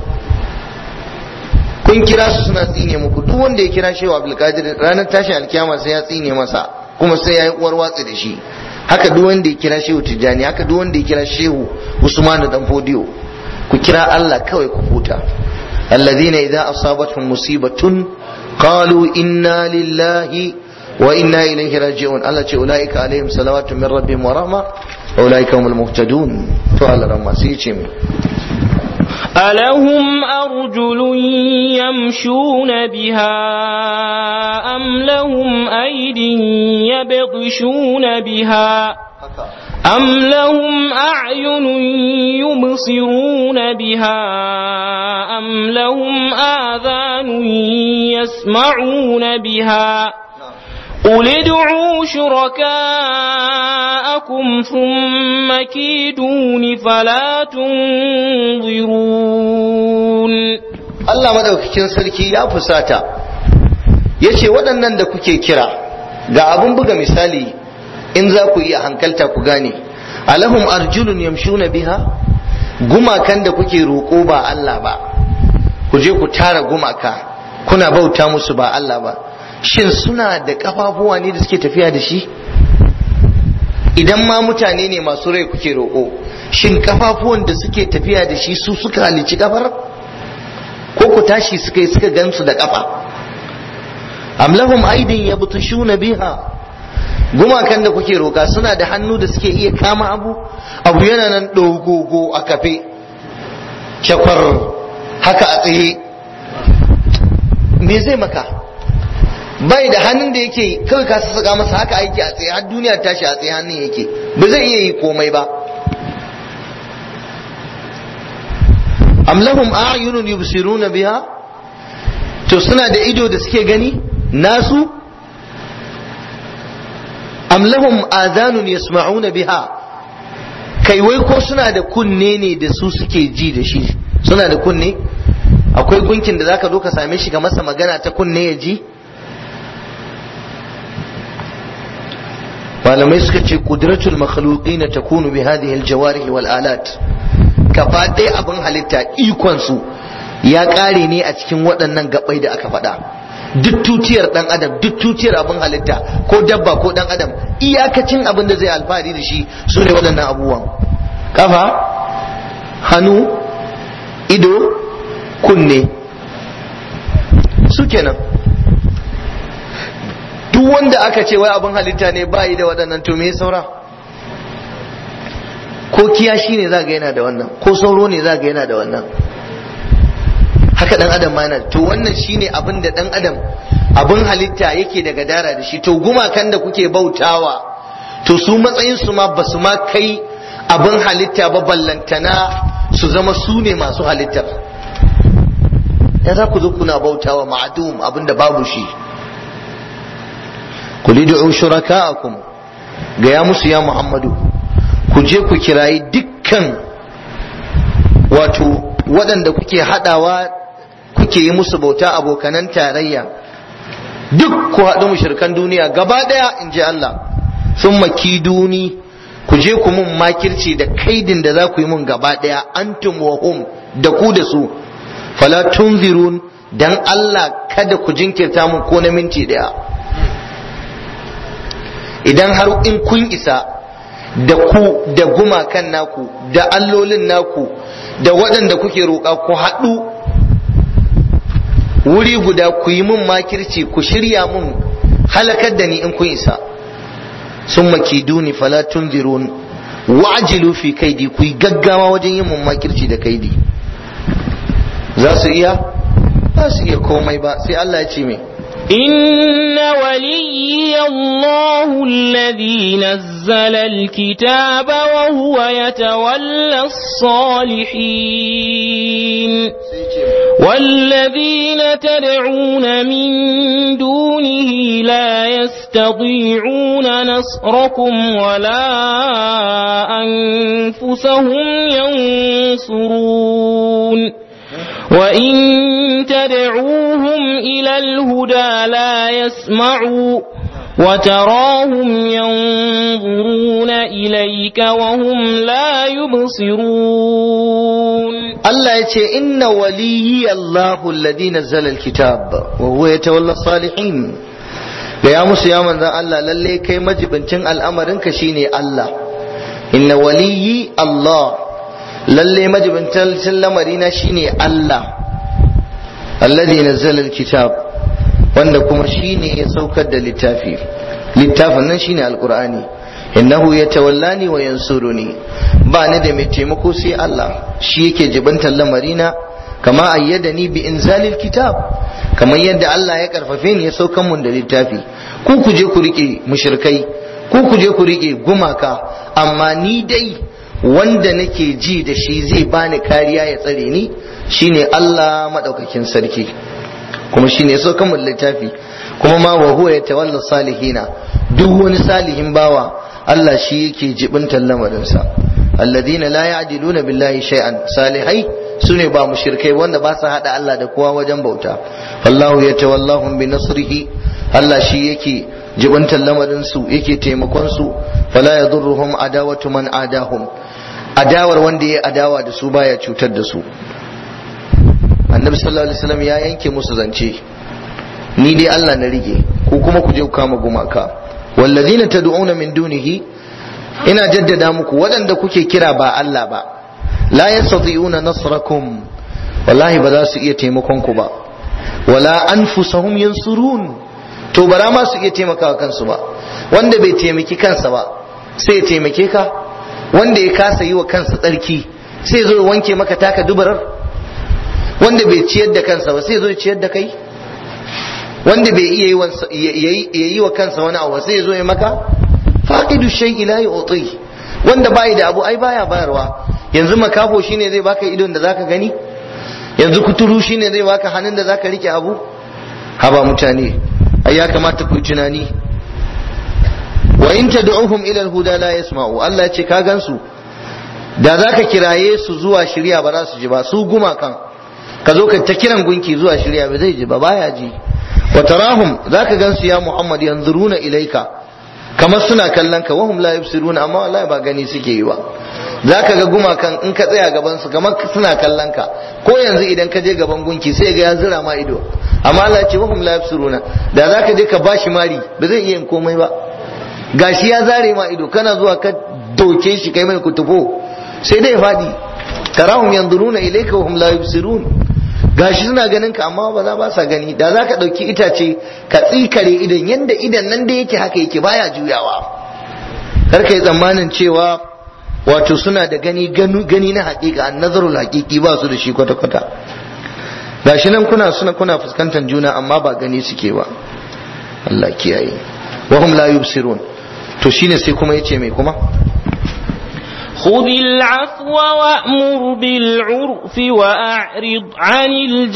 kun kira su suna tsine muku. Duk wanda ya kira Shehu Abdulkadir ranar tashin alkiyama sai ya tsine masa kuma sai ya yi uwar watsi da shi. Haka duk wanda ya kira Shehu Tijjani, haka duk wanda ya kira Shehu Usmanu dan Fodiyo. Ku kira Allah kawai ku huta. الذين إذا أصابتهم مصيبة قالوا إنا لله وإنا إليه راجعون. الله أولئك عليهم صلوات من ربهم ورحمة أولئك هم المهتدون. تعالى رما سيتم. ألهم أرجل يمشون بها أم لهم أيد يبطشون بها أم لهم أعين يبصرون بها أم لهم آذان يسمعون بها قل ادعوا شركاءكم ثم كيدون فلا تنظرون. Allah madaukakin sarki ya fusata yace waɗannan da kuke kira ga abun buga misali in za ku iya hankalta ku gane. Alahum arjulun yamshuna biha, gumakan da kuke roƙo ba Allah ba, ku je ku tara gumaka kuna bauta musu ba Allah ba, shin suna da kafafuwa ne da suke tafiya da shi? Idan ma mutane ne masu rai kuke roƙo, shin kafafuwan da suke tafiya da shi su suka halici kafar, ko ku tashi suka yi suka gansu da kafa? Am lahum aidin yabtushuna biha, gumakan da kuke roka suna da hannu da suke iya kama abu yana nan dogogo a kafe shakwar haka a tsaye, me zai maka? bai da hannun da yake kawai ka saka masa haka aiki a tsaye har duniya tashi a tsaye hannun yake, ba zai iya yi komai ba. Am lahum a'yunun yubsiruna biha, to suna da ido da suke gani nasu? Am lahum adhanun yasma'una biha, kai wai ko suna da kunne ne da su suke ji da shi? Suna da kunne? Akwai gunkin da zaka zo ka same shi ka masa magana ta kunne ya ji? malamai suka ce qudratul makhluqina takunu bi hadhihi aljawarih wal alat, gaba ɗaya abin halitta ikon su ya ƙare ne a cikin waɗannan gabai da aka faɗa. Duk tutiyar ɗan adam, duk tutiyar abin halitta ko dabba ko ɗan adam, iyakacin abin da zai alfahari da shi su ne waɗannan abubuwan: kafa, hannu, ido, kunne, su kenan. Duk wanda aka ce wai abin halitta ne ba yi da waɗannan, to me saura? Ko kiyashi ne za ga yana da wannan, ko sauro ne za ga yana da wannan, haka dan adam ma yana. To wannan shine abin da dan adam abin halitta yake da gadara da shi. To gumakan da kuke bautawa, to su matsayin su ma basu ma kai abin halitta ba, ballantana su zama su ne masu halittar. Ya za ku zo kuna bautawa ma'adum, abin da babu shi. Qul ud'u shuraka'akum, ga ya musu ya Muhammadu, ku je ku kirayi dukkan wato waɗanda kuke haɗawa kuke yi musu bauta, abokanan tarayya, duk ku haɗu mushrikan duniya gaba ɗaya, in ji Allah. Sun makiduni, ku je ku mun makirci da kaidin da za ku yi mun gaba ɗaya, antum wa hum, da ku da su. Fala tunzirun, dan Allah kada ku jinkirta mun ko na minti ɗaya. Idan har in kun isa, da ku da gumakan naku da allolin naku da waɗanda kuke roƙa, ku haɗu wuri guda ku yi mun makirci, ku shirya mun halakar da ni in kun isa. Sun makiduni fala tunzirun wa'jilu fi kaidi, ku yi gaggawa wajen yin mun makirci da kaidi. Za su iya? Ba su iya komai ba. Sai Allah ya ce me? إن ولي الله الذي نزل الكتاب وهو يتولى الصالحين والذين تدعون من دونه لا يستطيعون نصركم ولا أنفسهم ينصرون وإن تدعوهم إلى الهدى لا يسمعوا وتراهم ينظرون إليك وهم لا يبصرون الله يقول إن ولي الله الذي نزل الكتاب وهو يتولى الصالحين يا موسى يا من الله للي كي مجبنتين الأمر كشيني الله إن ولي الله للي مجبنتين الأمرين شيني الله الذي نزل الكتاب wanda kuma shine ya saukar da littafin nan shine alqur'ani innahu yatawallani wa yansuruni ba ni da mai taimako sai Allah shi yake jibantar lamarina kama ayyadani bi inzalil kitab kamar yadda Allah ya karfafe ni ya saukar mun da littafi ku je ku rike mushrikai ku je ku rike gumaka amma ni dai wanda nake ji da shi zai bani kariya ya tsare ni shine Allah madaukakin sarki kuma shine so kan littafi kuma ma wa huwa yatawalla salihina duk wani salihin bawa Allah shi yake jibintar lamarin sa alladina la ya'diluna billahi shay'an salihai sune ba mushrikai wanda ba su hada Allah da kowa wajen bauta wallahu yatawallahum bi nasrihi Allah shi yake jibintar lamarin su yake taimakon su fala yadurruhum adawatu man adahum adawar wanda ya adawa da su baya cutar da su annabi sallallahu alaihi wasallam ya yanke musu zance ni dai Allah na rige ku kuma ku je ku kama gumaka wallazina tad'una min dunihi ina jaddada muku waɗanda kuke kira ba Allah ba la yastati'una nasrakum wallahi ba za su iya taimakon ku ba wala anfusahum yansurun to bara ma su iya taimakawa kansu ba wanda bai taimaki kansa ba sai ya taimake ka wanda ya kasa yi wa kansa tsarki sai zo ya wanke maka taka dubarar wanda bai ciyar da kansa ba sai zo ya ciyar da kai wanda bai iya yi wa kansa wani abu sai zo ya maka faqidu shay'i la yu'ti wanda bai da abu ai baya bayarwa yanzu makafo shine zai baka idon da zaka gani yanzu kuturu shine zai baka hannun da zaka rike abu haba mutane ai ya kamata ku tunani wa in tad'uhum ila al-huda la yasma'u Allah ya ce ka gansu da zaka kiraye su zuwa shari'a ba za su ji ba su gumakan ka zo ka ta kiran gunki zuwa shari'a ba zai ji ba baya ji wa tarahum zaka gansu ya Muhammad yanzuruna ilaika kamar suna kallon ka wahum la yubsiruna amma wallahi ba gani suke yi ba zaka ga gumakan in ka tsaya gaban su kamar suna kallon ka ko yanzu idan ka je gaban gunki sai ga ya zira ma ido amma Allah ya ce wahum la yubsiruna da zaka je ka bashi mari ba zai iya yin komai ba gashi ya zare ma ido kana zuwa ka doke shi kai mai kutufo sai dai fadi tarahum yanzuruna ilayka wa hum la yubsirun gashi suna ganin ka amma ba sa gani da zaka dauki itace ka tsikare idan yanda idan nan da yake haka yake baya juyawa kar kai tsammanin cewa wato suna da gani na hakika an nazarul hakiki ba su da shi kwata kwata gashi nan kuna fuskantar juna amma ba gani suke ba Allah kiyaye wa hum la yubsirun to shine sai kuma yace mai kuma خذ العفو وأمر بالعرف وأعرض عن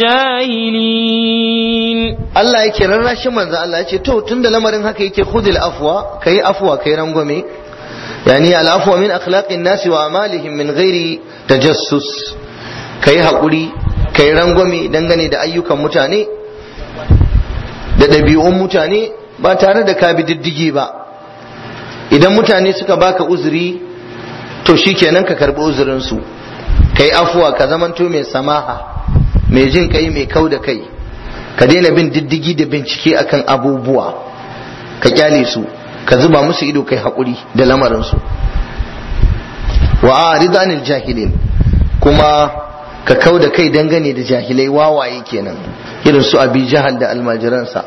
الجاهلين Allah yake rarrashin manzo Allah yace to tunda lamarin haka yake khudil afwa kai afwa kai rangwame yani al afwa min akhlaqin nas wa amalihim min ghairi tajassus kai hakuri kai rangwame dangane da ayyukan mutane da ɗabi'un mutane ba tare da ka bi diddigi ba idan mutane suka baka uzuri to shikenan ka karbi uzurin su kai afuwa ka zamanto mai samaha mai jin kai mai kau da kai ka daina bin diddigi da bincike akan abubuwa ka kyale su ka zuba musu ido kai hakuri da lamarin su wa arid anil jahilin kuma ka kau da kai dangane da jahilai wawaye kenan irin su abi jahal da almajiransa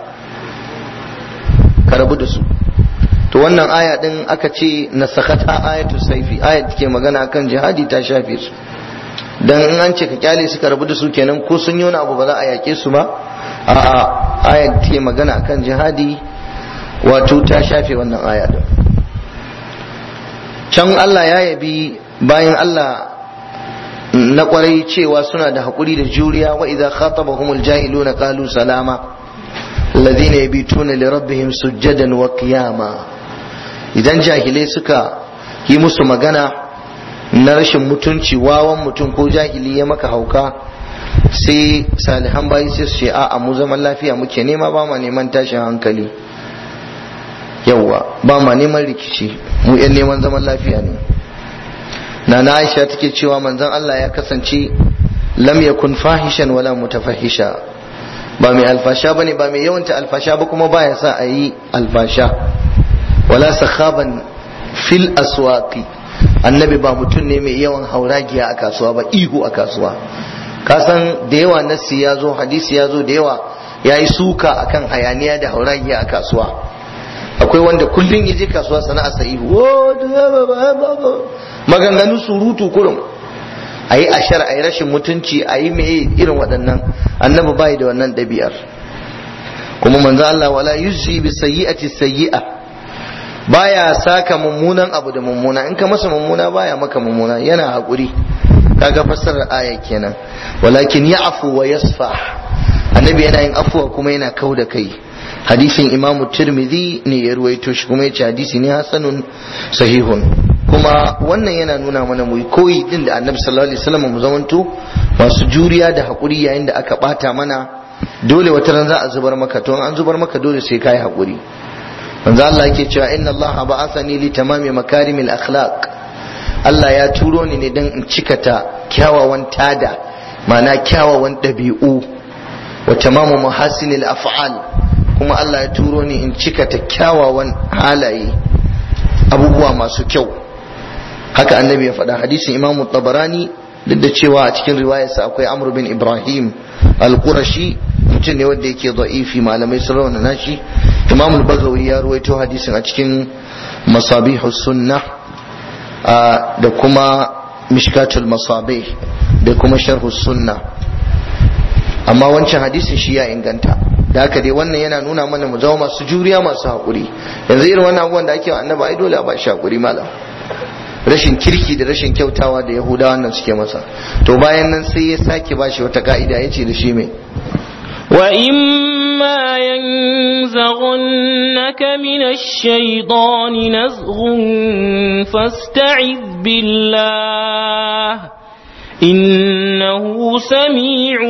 ka rabu da su to wannan aya din aka ce nasakata ayatu saifi ayat ke magana akan jihadi ta shafe su dan in an ce ka kyale su ka rabu da su kenan ko sun yi wani abu ba za a yake su ba a'a ayat ke magana akan jihadi wato ta shafe wannan aya din can Allah ya yabi bayan Allah na kwarai cewa suna da hakuri da juriya wa idza khatabahumul jahiluna qalu salama alladhina yabituna li rabbihim sujjadan wa qiyama. Idan jahilai suka yi musu magana na rashin mutunci, wawan mutum ko jahili ya maka hauka, sai salihan bayi sai su ce a'a mu zaman lafiya muke nema, ba ma neman tashin hankali, yawwa ba ma neman rikici, mu yan neman zaman lafiya ne. Nana Aisha take cewa manzon Allah ya kasance lam yakun fahishan wala mutafahisha, ba mai alfasha bane, ba mai yawanta alfasha ba, kuma baya sa a yi alfasha. Wala sakhaban fil aswaqi, annabi ba mutum ne mai yawan hauragiya a kasuwa ba, ihu a kasuwa. Kasan da yawa nassi ya zo, hadisi ya zo da yawa ya yi suka akan hayaniya da hauragiya a kasuwa. Akwai wanda kullum ya je kasuwa sana'a sa ihu, maganganu surutu kurum, a yi ashar, a yi rashin mutunci, a yi mai irin waɗannan. Annabi bai da wannan ɗabi'ar. Kuma manzo Allah wala yuzzi bi sayyi'ati sayyi'a, baya saka mummunan abu da mummuna. In ka masa mummuna baya maka mummuna, yana haƙuri. Kaga fassarar aya kenan. Walakin ya'fu wa yasfah, annabi yana yin afuwa kuma yana kauda kai. Hadisin Imam Tirmidhi ne ya ruwaito shi, kuma yace hadisi ne hasanun sahihun. Kuma wannan yana nuna mana mu koyi din da annabi sallallahu alaihi wasallam, mu zamanto masu juriya da hakuri yayin da aka bata mana. Dole wata ran za a zubar maka, to an zubar maka dole sai kai hakuri. manzo Allah yake cewa inna Allah ba'athani li tamami makarimil akhlaq, Allah ya turo ni ne dan in cikata kyawawan tada, ma'ana kyawawan dabi'u, wa tamamu muhassinil af'al, kuma Allah ya turo ni in cikata kyawawan halaye, abubuwa masu kyau. Haka annabi ya faɗa. Hadisin Imam Tabarani, duk da cewa a cikin riwayarsa akwai Amr bin Ibrahim al-Qurashi, mutum ne wanda yake da'ifi, malamai sun rawana nashi. Imam al-Baghawi ya ruwaito hadisin a cikin Masabihus Sunnah da kuma Mishkatul Masabih da kuma Sharhus Sunnah, amma wancan hadisin shi ya inganta. Da haka dai wannan yana nuna mana mu zama masu juriya, masu haƙuri. Yanzu irin wannan abubuwan da ake wa annabi, ai dole a ba shi haƙuri malam. Rashin kirki da rashin kyautawa da Yahudawa nan suke masa, to bayan nan sai ya sake ba shi wata ka'ida, ya ce da shi mai وَإِمَّا يَنزَغَنَّكَ مِنَ الشَّيْطَانِ نَزْغٌ فَاسْتَعِذْ بِاللَّهِ إِنَّهُ سَمِيعٌ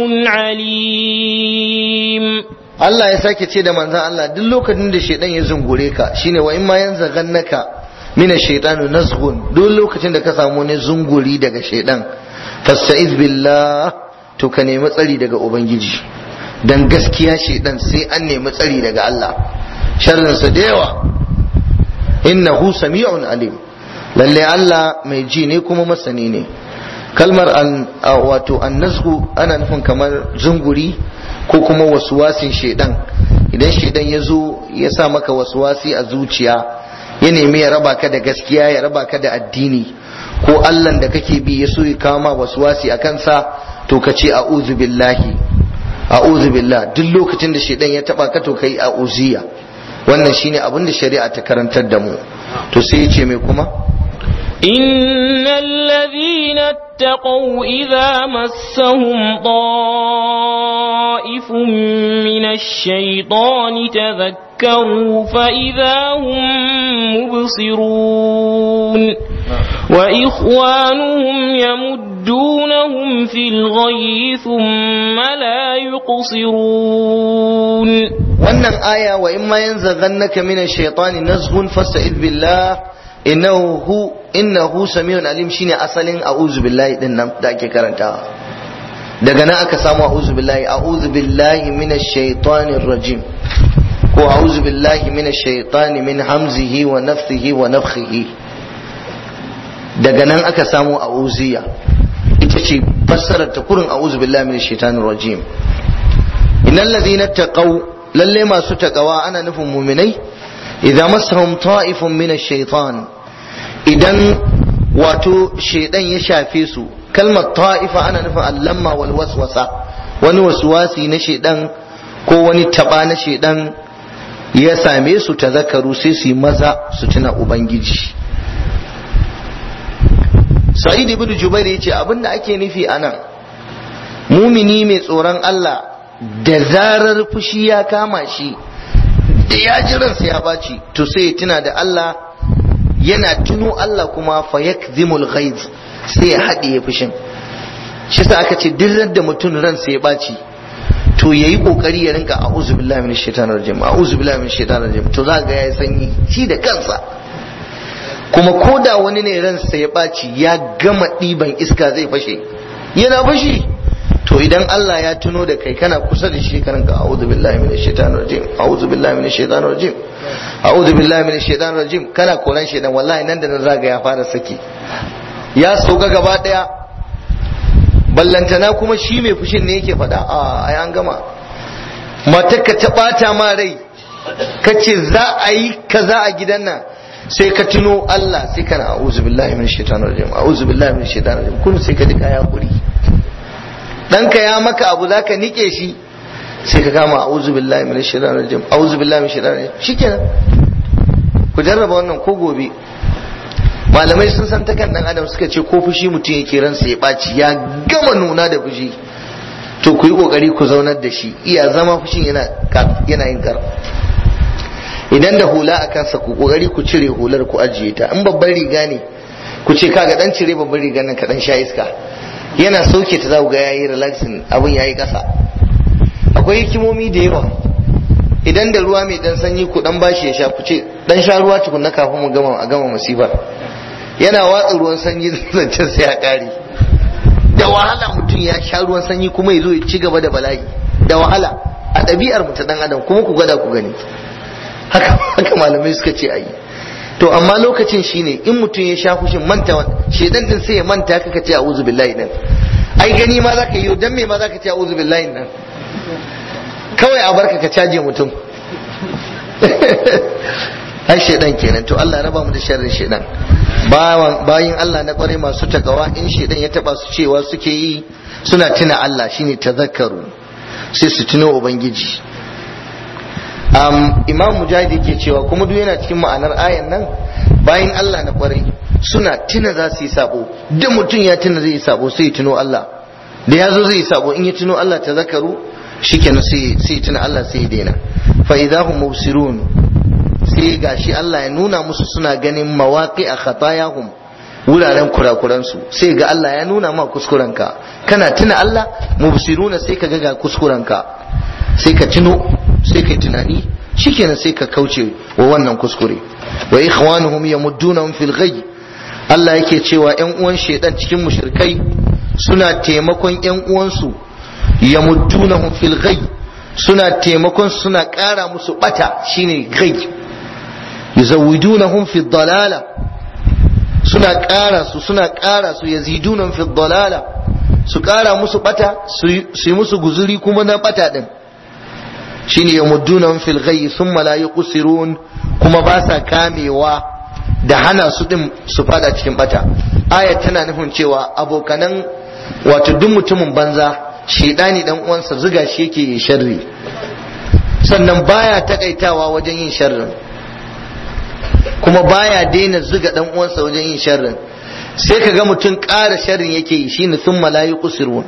عَلِيمٌ. Allah ya sake ce da manzon Allah, duk lokacin da shaitan ya zungure ka, shine wa imma yanzaghannaka min ash-shaytani nazghun, duk lokacin da ka samu ne zunguri daga shaitan, fasta'iz billah, to ka nemi tsari daga ubangiji. Dan gaskiya shaitan sai an nemi tsari daga Allah, sharrinsa da yawa. Innahu sami'un alim, lalle Allah mai ji ne kuma masani ne. Kalmar wato annazhu ana nufin kamar zunguri ko kuma waswasin shaitan. Idan shaitan ya zo ya sa maka waswasi a zuciya, ya nemi ya raba ka da gaskiya, ya raba ka da addini, ko Allah da kake bi ya so ya kawo ma waswasi a kansa, to ka ce a'udhu billahi, a'udhu billah. Duk lokacin da shaitan ya taba ka, to kai a'udhiya. Wannan shine abin da shari'a ta karantar da mu. To sai ya ce me kuma? innal ladhina ittaqaw idza massahum ta'ifun minash shaitani tadhakkaru fa idza hum mubsirun wa ikhwanuhum yamuddunahum fil ghayyi thumma la yuqsirun. Wannan aya, wa imma yanzaghannaka minash shaitani nazghun fasta'id billah innahu samiyun alim, shine asalin a'udhu billahi din nan da ake karantawa. Daga nan aka samu a'udhu billahi minash shaitanir rajim, ko a'udhu billahi minash shaitani min hamzihi wa nafthihi wa nafthihi. Daga nan aka samu a'udhiya, ita ce fassarar ta kurin a'udhu billahi minash shaitanir rajim. Innal ladhina taqaw, lalle masu taqawa ana nufin mu'minai, idza massahum ta'ifun minash shaitan, idan wato shaidan ya shafe su. Kalmar ta'ifa ana nufin allamma wal waswasa, wani waswasi na shaidan ko wani taba na shaidan ya same su, tazakaru sai su yi maza su tuna ubangiji. Sa'id ibn Jubair yace abinda ake nufi anan, mumini mai tsoron Allah da zarar fushi ya kama shi da ya ji ransa ya baci to sai ya tuna da Allah, yana tuno Allah kuma fa yakzimul ghaiz, sai ya haɗiye fushin. shi sa aka ce duk da mutum ransa ya baci to yayi kokari ya rinka a'udhu billahi minash shaitanir rajim, a'udhu billahi minash shaitanir rajim, to za ga yayi sanyi shi da kansa. kuma koda wani ne ransa ya baci ya gama ɗiban iska zai fashe, yana fashi to idan Allah ya tuno da kai kana kusa da shi ka rinka a'udhu billahi minash shaitanir rajim, a'udhu billahi minash shaitanir rajim, a'udhu billahi minash shaitanir rajim, kana koran shaitan wallahi nan da nan zaga ya fara saki, ya sauka gaba daya. Ballantana kuma shi mai fushin ne yake faɗa ai an gama. Matarka ta ɓata ma rai kace za a yi kaza a gidan nan sai ka tuno Allah sai kana a'udhu billahi minash shaitanir rajim, a'udhu billahi minash shaitanir rajim, kun sai ka dika ya kuri. Danka ya maka abu zaka nike shi sai ka kama a'udhu billahi minash shaitanir rajim, a'udhu billahi minash shaitanir rajim, shikenan. Ku jarraba wannan ko gobe. Malamai sun san takan dan adam suka ce ko fushi mutum yake ransa ya ɓaci ya gama nuna da fushi to ku yi kokari ku zaunar da shi, iya zama fushin yana yin kar. Idan da hula a kansa ku kokari ku cire hular ku ajiye ta, in babban riga ne ku ce kaga dan cire babban rigar nan ka dan sha iska, yana sauke ta za ku ga yayi relaxing, abin yayi kasa. Akwai hikimomi da yawa. Idan da ruwa mai dan sanyi ku dan bashi ya sha, ku ce dan sha ruwa tukunna kafin mu gama masifar. Yana watsa ruwan sanyi zancen sai ya kare. Da wahala mutum ya sha ruwan sanyi kuma ya zo ya ci gaba da bala'i, da wahala a ɗabi'ar mu ta dan adam, kuma ku gwada ku gani. Haka malamai suka ce ayi. To amma lokacin shine in mutum ya sha fushin manta shedan din sai ya manta kaka ce a'udhu billahi din. Ai gani ma zaka yi, dan me ma zaka ce a'udhu billahi din? Kawai a barka ka caje mutum. Ai shedan kenan. To Allah raba mu da sharrin shedan. Bayin Allah na kware masu takawa in shedan ya taba su cewa suke yi suna tuna Allah, shine tazakkaru, sai su tuno ubangiji. Imam Mujahid yake cewa kuma duk yana cikin ma'anar ayan nan, bayin Allah na kware suna tuna za su yi sabo, duk mutum ya tuna zai yi sabo sai ya tuno Allah, da ya zo zai yi sabo in ya tuno Allah tazakkaru shikenan sai tuna Allah sai ya daina. Fa idahum mubsirun, sai gashi Allah ya nuna musu suna ganin mawaqi'a khatayahum, wuraren kurakuran su, sai ga Allah ya nuna ma kuskurenka, kana tuna Allah mubsiruna sai ka ga kuskurenka, sai ka tuno, sai ka tunani, shikenan sai ka kauce wa wannan kuskure. Wa ikhwanuhum yamuddunahum fil ghayy, Allah yake cewa ƴan uwan shedan cikin mushrikai suna taimakon ƴan uwansu, yamuddunahum fil ghayy, suna taimakon suna ƙara musu bata, shine ghayy. Yuzawwidunahum fi dalala, suna ƙara su yazidunahum fi dalala, su ƙara musu bata, su yi musu guzuri kuma na bata din. Shine yamuddunahum fil ghayy thumma la yuqsirun, kuma ba sa kamewa da hana su din su fada cikin bata. Ayat tana nufin cewa abokanan wato duk mutumin banza shedani dan uwansa zuga shi yake yin sharri, sannan baya takaitawa wajen yin sharrin, kuma baya daina zuga dan uwansa wajen yin sharrin. Sai kaga mutum ƙara sharrin yake yi, shine thumma la yuqsirun.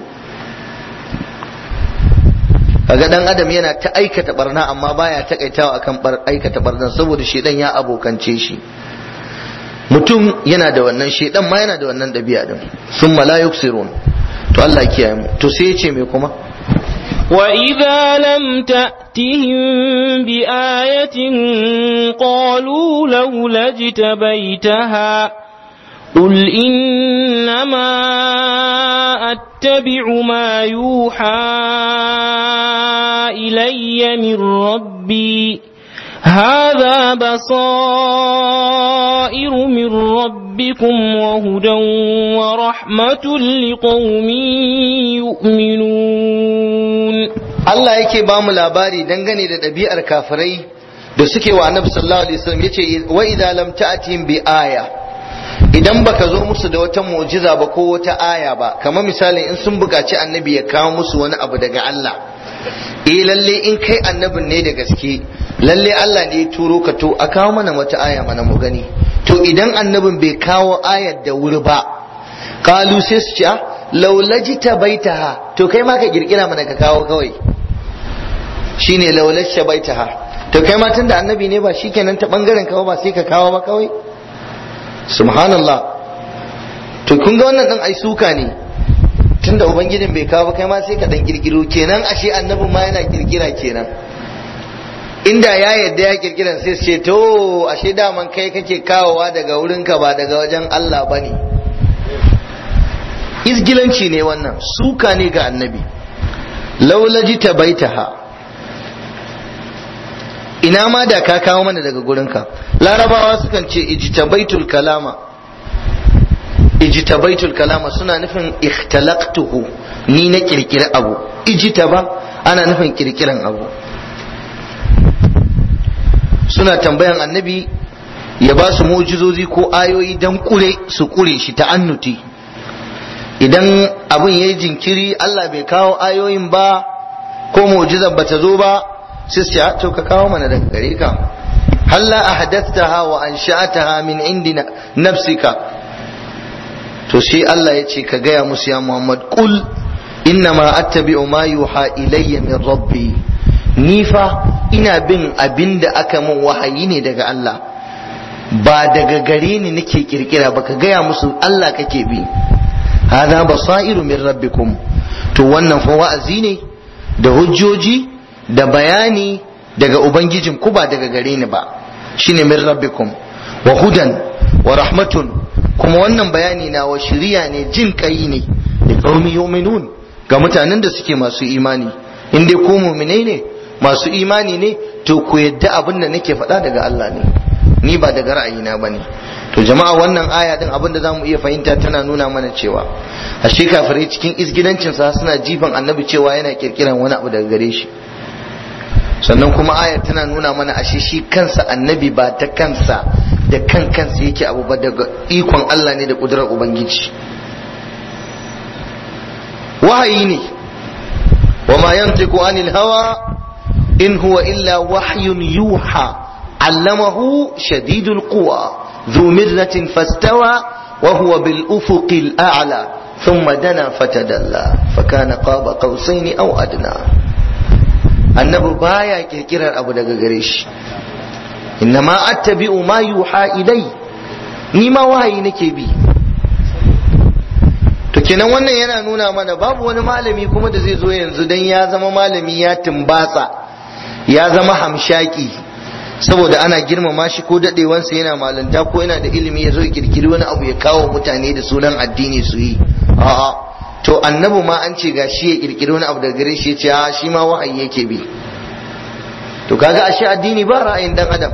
Kaga dan adam yana ta aikata barna amma baya takaitawa akan aikata barna, saboda shedan ya abokance shi. Mutum yana da wannan, shedan ma yana da wannan dabi'a din, thumma la yuqsirun. To Allah kiyaye mu. To sai ya ce me kuma? وإذا لم تأتهم بآية قالوا لولا اجتبيتها قل إنما أتبع ما يوحى إلي من ربي هذا بصائر من ربكم وهدى ورحمة لقوم يؤمنون. Allah yake ba mu labari dangane da ɗabi'ar kafirai da suke wa Annabi sallallahu alaihi wasallam, yace wa idza lam ta'tihim bi aya, idan baka zo musu da wata mu'jiza ba ko wata aya ba, kamar misali in sun buƙaci annabi ya kawo musu wani abu daga Allah, lalle in kai annabin ne da gaske, lalle Allah ne ya turo ka, to a kawo mana wata aya mana mu gani. To idan annabin bai kawo ayar da wuri ba, qalu sai su ce laulajita baitaha, to kai ma ka kirkira mana ka kawo kawai. shine laulash shabaitaha. To kai ma tunda annabi ne ba shikenan ta bangaren ka ba sai ka kawo ba kawai? Subhanallah. To kun ga wannan dan ai suka ne, tunda ubangijin bai kawo ba kai ma sai ka dan kirkiro, kenan ashe annabin ma yana kirkira kenan. Inda ya yadda ya kirkiran sai su ce to ashe daman kai kake kawowa daga wurinka ba daga wajen Allah bane. Izgilanci ne wannan, suka ne ga annabi. Laulaji tabaitaha, ina ma da ka kawo mana daga gurinka. Larabawa sukan ce ijtabaitul kalama, ijtabaitul kalama suna nufin ikhtalaqtuhu, ni na kirkira abu. Ijtaba ana nufin kirkiran abu. Suna tambayan annabi ya ba su mu'jizozi ko ayoyi dan su kure shi ta'annuti. Idan abin yayi jinkiri Allah bai kawo ayoyin ba ko mu'jizar bata zo ba, sai su ce to ka kawo mana daga gare ka. halla ahdathtaha wa ansha'ataha min indina nafsika. To sai Allah ya ce ka gaya musu ya Muhammad, qul innama attabi'u ma yuha ilayya min rabbi, ni fa ina bin abinda aka min wahayi ne daga Allah, ba daga gare ni nake kirkira ba. Ka gaya musu Allah kake bi. hada basairu min rabbikum, to wannan fa wa'azi ne da hujjoji da bayani daga ubangijin ku, ba daga gare ni ba. shine min rabbikum wa hudan wa rahmatun, kuma wannan bayani na wa shiriya ne, jin kai ne da qaumi yu'minun, ga mutanen da suke masu imani. in dai ku mu'minai ne masu imani ne, to ku yadda abin da nake faɗa daga Allah ne, ni ba daga ra'ayina bane. to jama'a wannan aya din abin da zamu iya fahimta tana nuna mana cewa ashe kafirai cikin isgidancin sa suna jifan annabi cewa yana kirkiran wani abu daga gare shi. sannan kuma ayar tana nuna mana ashe shi kansa annabi ba ta kansa da kansa yake abu ba, daga ikon Allah ne da kudurar ubangiji. wahayi ne, wa ma yantiqu anil hawa in huwa illa wahyun yuha allamahu shadidul quwa ذو مرة فاستوى وهو بالأفق الأعلى ثم دنا فتدلى فكان قاب قوسين أو أدنى. النبي بايا كيرا أبو دغغريش، إنما أتبع ما يوحى إلي، نيما وحي nake bi. to kenan wannan yana nuna mana babu wani malami kuma da zai zo yanzu dan ya zama malami ya tumbatsa ya zama hamshaki saboda ana girmama shi ko dadewansa yana malanta ko yana da ilimi ya zo kirkiri wani abu ya kawo mutane da sunan addini su yi. a'a, to annabi ma an ce ga shi ya kirkiri wani abu daga gare shi ya ce a shi ma wahayi yake bi. to kaga ashe addini ba ra'ayin dan adam.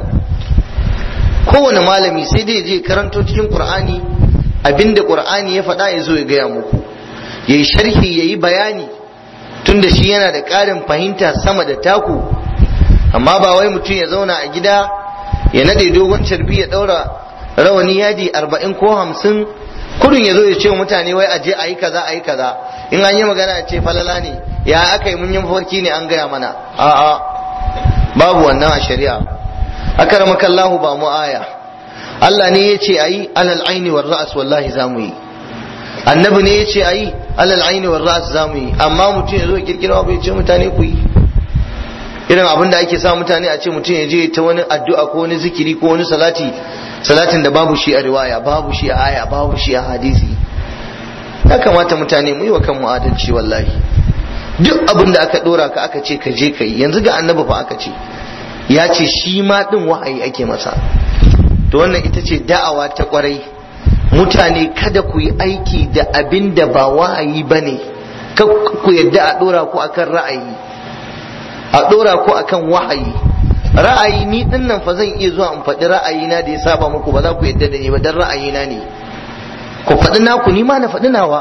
kowane malami sai dai je karanto cikin qur'ani abinda qur'ani ya faɗa ya zo ya gaya muku, yayi sharhi yayi bayani, tunda shi yana da ƙarin fahimta sama da taku. amma ba wai mutum ya zauna a gida ya nade dogon carbi ya daura rawani yadi 40 ko 50 kudin ya zo ya ce mutane wai aje ayi kaza ayi kaza, in an yi magana ya ce falala ne, ya aka yi mun yi mafarki ne an gaya mana. a'a, babu wannan a shari'a. akramakallahu ba mu aya. Allah ne ya ce ayi alal aini war ra's, wallahi zamu yi. annabi ne ya ce ayi alal aini war ra's, zamu yi. amma mutum ya zo kirkira bai ce mutane ku yi irin abin da ake sa mutane a ce mutum ya je ta wani addu'a ko wani zikiri ko wani salatin da babu shi a riwaya, babu shi a aya, babu shi a hadisi. ya kamata mutane mu yi wa kanmu adalci wallahi. duk abin da aka dora ka aka ce ka je ka yi, yanzu ga annabi fa aka ce ya ce shi ma din wahayi ake masa. to wannan ita ce da'awa ta kwarai. mutane kada ku yi aiki da abin da ba wahayi bane, ku yadda a dora ku akan ra'ayi, a dora ku akan wahayi. ra'ayi ni din nan fa zan iya zuwa in faɗi ra'ayina da ya saba muku, ba za ku yadda da ni ba dan ra'ayina ne. ku faɗi naku, ni ma na faɗi nawa.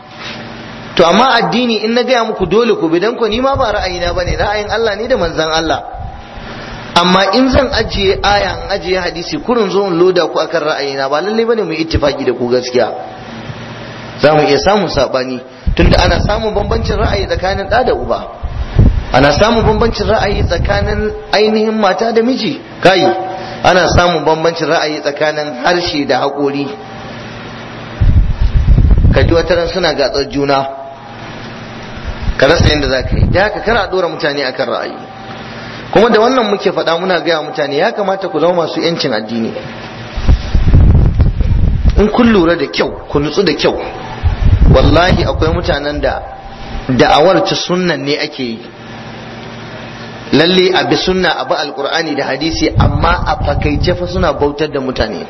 to amma addini in na gaya muku dole ku bi, dan ku ni ma ba ra'ayina bane, ra'ayin Allah ne da manzon Allah. amma in zan ajiye aya in ajiye hadisi kurin zo in loda ku akan ra'ayina, ba lalle bane mu yi ittifaki da ku gaskiya. za mu iya samun sabani tunda ana samun bambancin ra'ayi tsakanin ɗa da uba, ana samun bambancin ra'ayi tsakanin ainihin mata da miji, kai ana samun bambancin ra'ayi tsakanin harshe da haƙori. kaji wata ran suna gatsar juna, ka rasa yadda za ka yi. da haka kana ɗora mutane akan ra'ayi. kuma da wannan muke faɗa muna gaya mutane ya kamata ku zama masu yancin addini. In kun lura da kyau ku nutsu da kyau, wallahi akwai mutanen da da'awar ta sunnan ne ake yi, lalle a bi sunna a bi alkur'ani da hadisi, amma a fakaice fa suna bautar da mutane.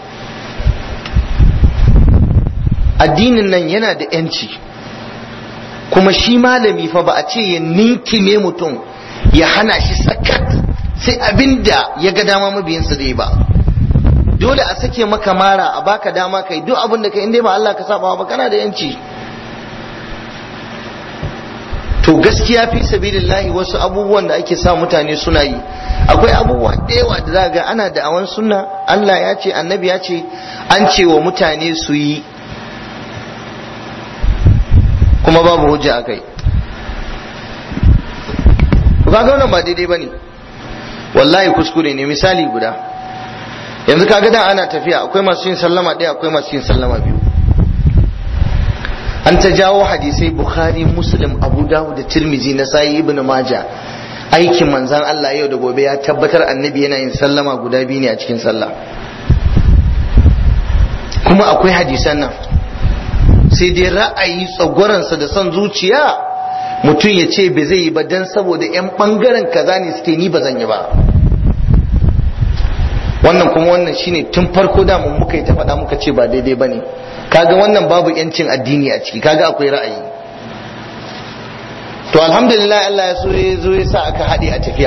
Addinin nan yana da yanci, kuma shi malami fa ba a ce ya ninkime mutum ya hana shi sakat sai abinda ya ga dama mabiyinsa zai ba. Dole a sake maka mara, a baka dama kai duk abin da kai, inda ba Allah ka saba ba kana da yanci. To gaskiya fi sabilillahi wasu abubuwan da ake sa mutane suna yi, akwai abubuwa da yawa da za ga ana da'awan sunna, Allah ya ce annabi ya ce, an ce wa mutane su yi kuma babu hujja akai. Kaga wannan ba daidai bane, wallahi kuskure ne. Misali guda, yanzu kaga da ana tafiya akwai masu yin sallama ɗaya akwai masu yin sallama biyu, an ta jawo hadisai Bukhari, Muslim, Abu Dawud da Tirmidhi, Nasa'i, Ibn Majah. Aikin manzan Allah yau da gobe ya tabbatar annabi yana yin sallama guda biyu ne a cikin sallah. Kuma akwai hadisan nan, sai dai ra'ayi tsagwaransa da son zuciya mutum ya ce bai zai yi ba dan saboda 'yan bangaren kaza ne suke, ni ba zan yi ba. Wannan kuma wannan shine tun farko da mun muka yi ta faɗa muka ce ba daidai bane. Kaga wannan babu yancin addini a ciki, kaga akwai ra'ayi. To alhamdulillah Allah ya so ya zo ya sa aka haɗe a tafiya,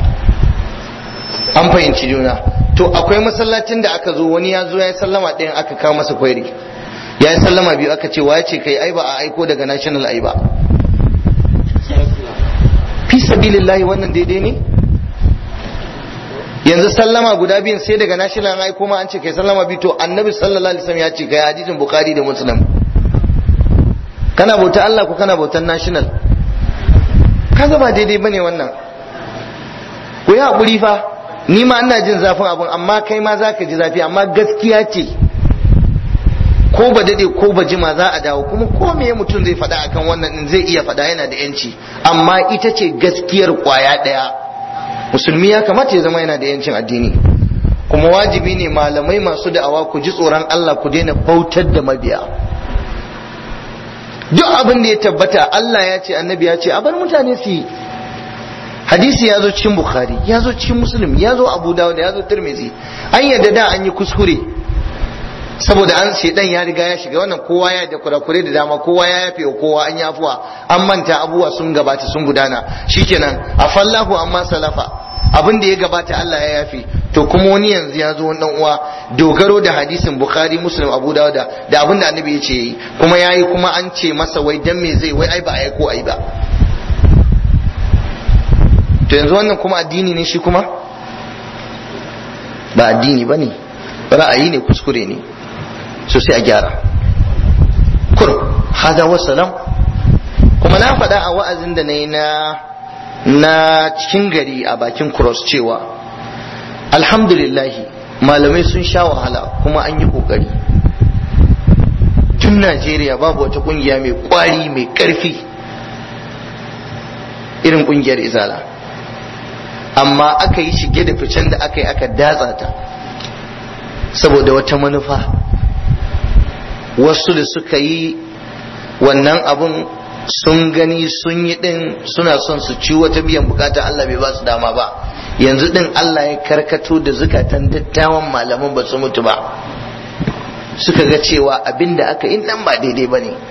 an fahimci juna. To akwai masallacin da aka zo, wani ya zo ya yi sallama ɗayan aka kawo masa kwairi, ya yi sallama biyu aka ce waye ce kai, ai ba a aiko daga national ai ba. Fi sabilillahi wannan daidai ne? Yanzu sallama guda biyun sai daga national ai kuma an ce kai sallama biyu, to annabi sallallahu alaihi wasallam ya ce kai, hadisin Bukhari da Muslim. Kana bauta Allah ko kana bautan national? Kaga ba daidai bane wannan. Ku yi haƙuri fa, ni ma ina jin zafin abun, amma kai ma zaka ji zafi, amma gaskiya ce. Ko ba dade ko ba jima za a dawo, kuma ko me mutum zai faɗa akan wannan din zai iya faɗa, yana da yanci, amma ita ce gaskiyar kwaya ɗaya. Musulmi ya kamata ya zama yana da yancin addini, kuma wajibi ne malamai masu da'awa ku ji tsoron Allah, ku daina bautar da mabiya. Duk abin da ya tabbata Allah ya ce annabi ya ce a bar mutane su yi. Hadisi ya zo cikin Bukhari, ya zo cikin Muslim, ya zo Abu Dawud, ya zo Tirmidhi. An yadda da an yi kuskure saboda an shedan ya riga ya shiga, wannan kowa ya da kurakure da dama, kowa ya yafe wa kowa, an yafuwa, an manta abubuwa sun gabata sun gudana, shikenan afallahu amma salafa, abin da ya gabata Allah ya yafe. To kuma wani yanzu ya zo wannan uwa dogaro da hadisin Bukhari, Muslim, Abu Dawud da abin da annabi ya ce yi, kuma yayi, kuma an ce masa wai dan me zai, wai ai ba ai ko ai ba. To yanzu wannan kuma addini ne shi kuma? Ba addini bane, ra'ayi ne, kuskure ne. So sai a gyara. Hada wassalam. Kuma na faɗa a wa'azin da na cikin gari a bakin cross cewa alhamdulillahi malamai sun sha wahala kuma an yi kokari. Tun Najeriya babu wata kungiya mai kwari mai karfi irin kungiyar Izala, amma aka yi shige da ficen da aka yi, aka datsa ta saboda wata manufa. Wasu da suka yi wannan abun sun gani sun yi din, suna son su ci wata biyan bukata, Allah bai ba su dama ba. Yanzu din Allah ya karkato da zukatan dattawan malaman ba su mutu ba, suka ga cewa abinda aka yi nan ba daidai ba ne,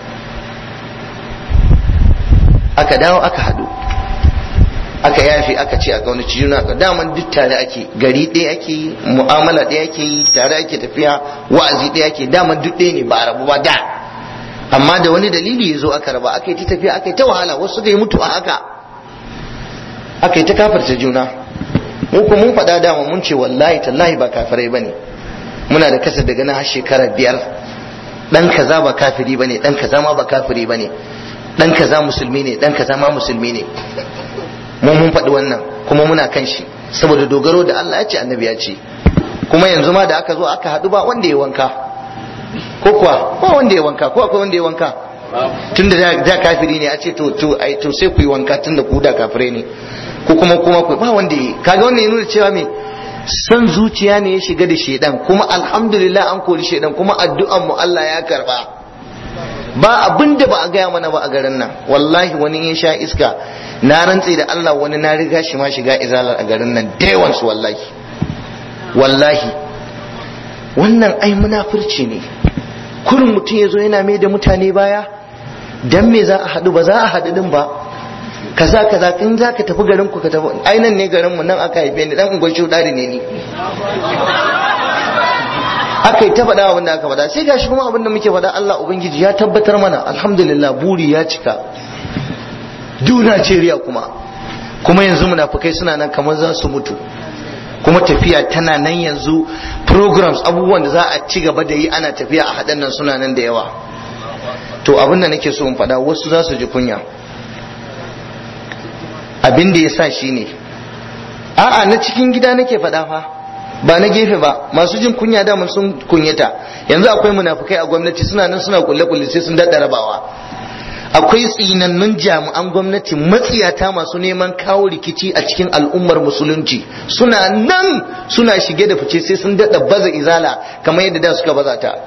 aka dawo aka hadu, aka yafi, aka ce a kaunaci juna, ka daman duk tare ake, gari ɗaya ake yi, mu'amala ɗaya ake yi, tare ake tafiya, wa'azi ɗaya ake, daman duk ɗaya ne, ba a rabu ba da. Amma da wani dalili ya zo aka raba, aka yi ta tafiya, aka yi ta wahala, wasu suka yi mutu a haka, aka yi ta kafarta juna. Mu kuma mun faɗa dama mun ce wallahi tallahi ba kafirai bane, muna da kasa daga na har shekara 5. Dan kaza ba kafiri bane, dan kaza ma ba kafiri bane, dan kaza musulmi ne, dan kaza ma musulmi ne. Mun faɗi wannan kuma muna kan shi, saboda dogaro da Allah ya ce annabi ya ce. Kuma yanzu ma da aka zo aka haɗu ba wanda ya wanka, ko kuwa ba wanda ya wanka, ko akwai wanda ya wanka? Tunda da kafiri ne a ce to sai ku yi wanka tunda ku da kafirai ne. ko kuma ba wanda yi. Kaga wannan ya nuna cewa me san zuciya ne ya shiga da shedan, kuma alhamdulillah an kori shedan, kuma addu'an mu Allah ya karba. Ba abinda ba a gaya mana ba a garin nan, wallahi wani ya sha iska na rantse da Allah, wani na riga shi ma shiga izalar a garin nan da yawansu wallahi wannan ai munafurci ne. kurin mutum ya zo yana mai da mutane baya, dan me za a haɗu? ba za a haɗu din ba, kaza in za ka tafi garin ku ka tafi, ai nan ne garin mu, nan aka haife ni, dan ungon shudari ne ni. aka yi ta faɗa abin da aka faɗa, sai gashi kuma abin da muke faɗa Allah ubangiji ya tabbatar mana, alhamdulillah buri ya cika duk Najeriya kuma yanzu munafukai suna nan kamar za su mutu, kuma tafiya tana nan yanzu, programs abubuwan da za a ci gaba da yi ana tafiya a haɗin nan suna nan da yawa. To abin da nake so in faɗa, wasu za su ji kunya. Abin da ya sa shi ne, a'a na cikin gida nake faɗa fa, ba na gefe ba. Masu jin kunya da sun kunyata. Yanzu akwai munafukai a gwamnati suna nan suna kulle sai sun daɗa rabawa. Akwai tsinannun jami'an gwamnati matsiyata masu neman kawo rikici a cikin al'ummar musulunci, suna nan suna shige da fice sai sun daɗa baza izala kamar yadda da suka baza ta.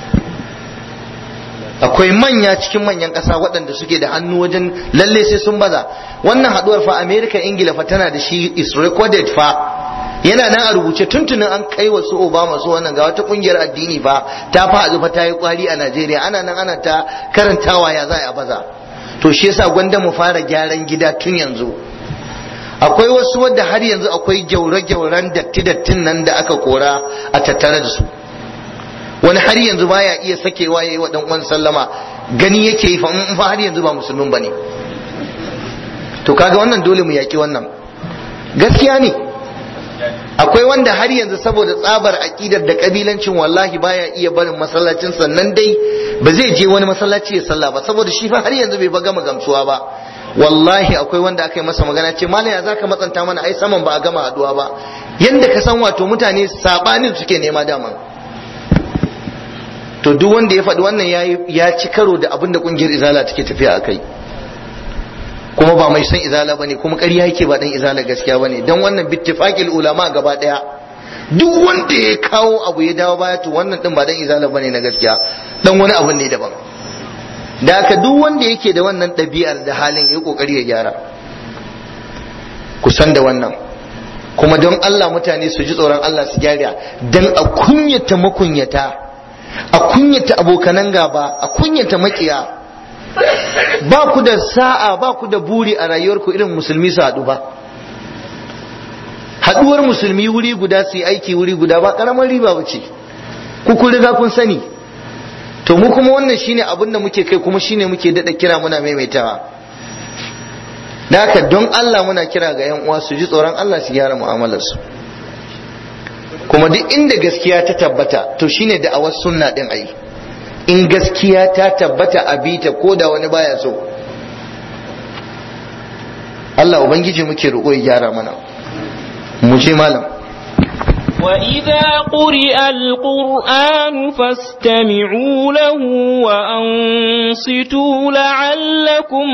Akwai manya cikin manyan ƙasa waɗanda suke da hannu wajen lalle sai sun baza. Wannan haɗuwar fa America, Ingila fa tana da shi, is recorded fa, yana nan a rubuce, tuntunin an kai wa su Obama su wannan, ga wata kungiyar addini fa ta fa azufa ta yi kwari a Najeriya, ana nan ana ta karantawa ya za a baza. To shi yasa gwanda mu fara gyaran gida tun yanzu. Akwai wasu wadda har yanzu akwai gyaure-gyauren datti-dattin nan da aka kora a tattare da su. Wani har yanzu baya iya sakewa yayi wa dan uwan sallama, gani yake yi fa har yanzu ba musulmin bane. To kaga wannan dole mu yaki wannan, gaskiya ne. Akwai wanda har yanzu saboda tsabar aqidar da kabilancin wallahi baya iya barin masallacin, sannan dai ba zai je wani masallaci ya sallah ba, saboda shi fa har yanzu bai gama gamsuwa ba. Wallahi akwai wanda aka yi masa magana, ce malam ya zaka matsanta mana, ai saman ba a gama haduwa ba. Yanda ka san wato mutane sabanin suke nema daman. To duk wanda ya faɗi wannan ya ci karo da abin da kungiyar izala take tafiya akai. Kuma ba mai san izala bane, kuma ƙarya yake ba dan izala gaskiya bane, dan wannan bittifaqil ulama gaba daya duk wanda ya kawo abu ya dawo baya, to wannan din ba dan izala bane na gaskiya, dan wani abu ne daban. Da haka duk wanda yake da wannan ɗabi'ar da halin ya kokari ya gyara, ku san da wannan. Kuma don Allah mutane su ji tsoron Allah su gyara, dan a kunyata makunyata, a kunyata abokanan gaba, a kunyata makiya. Ba ku da sa'a, ba ku da buri a rayuwarku irin musulmi su haɗu ba. Haɗuwar musulmi wuri guda su yi aiki wuri guda ba ƙaramar riba ba ce, ku kun riga kun sani. To mu kuma wannan shine abin da muke kai, kuma shine muke daɗa kira muna maimaitawa. Da haka don Allah muna kira ga yan uwa su ji tsoron Allah su gyara mu'amalarsu. Kuma duk inda gaskiya ta tabbata, to shine da'awar sunna din ayi. In gaskiya ta tabbata a bita ko da wani baya so. Allah ubangiji muke roƙo ya gyara mana. Mu je malam. وإذا قرئ القرآن فاستمعوا له وأنصتوا لعلكم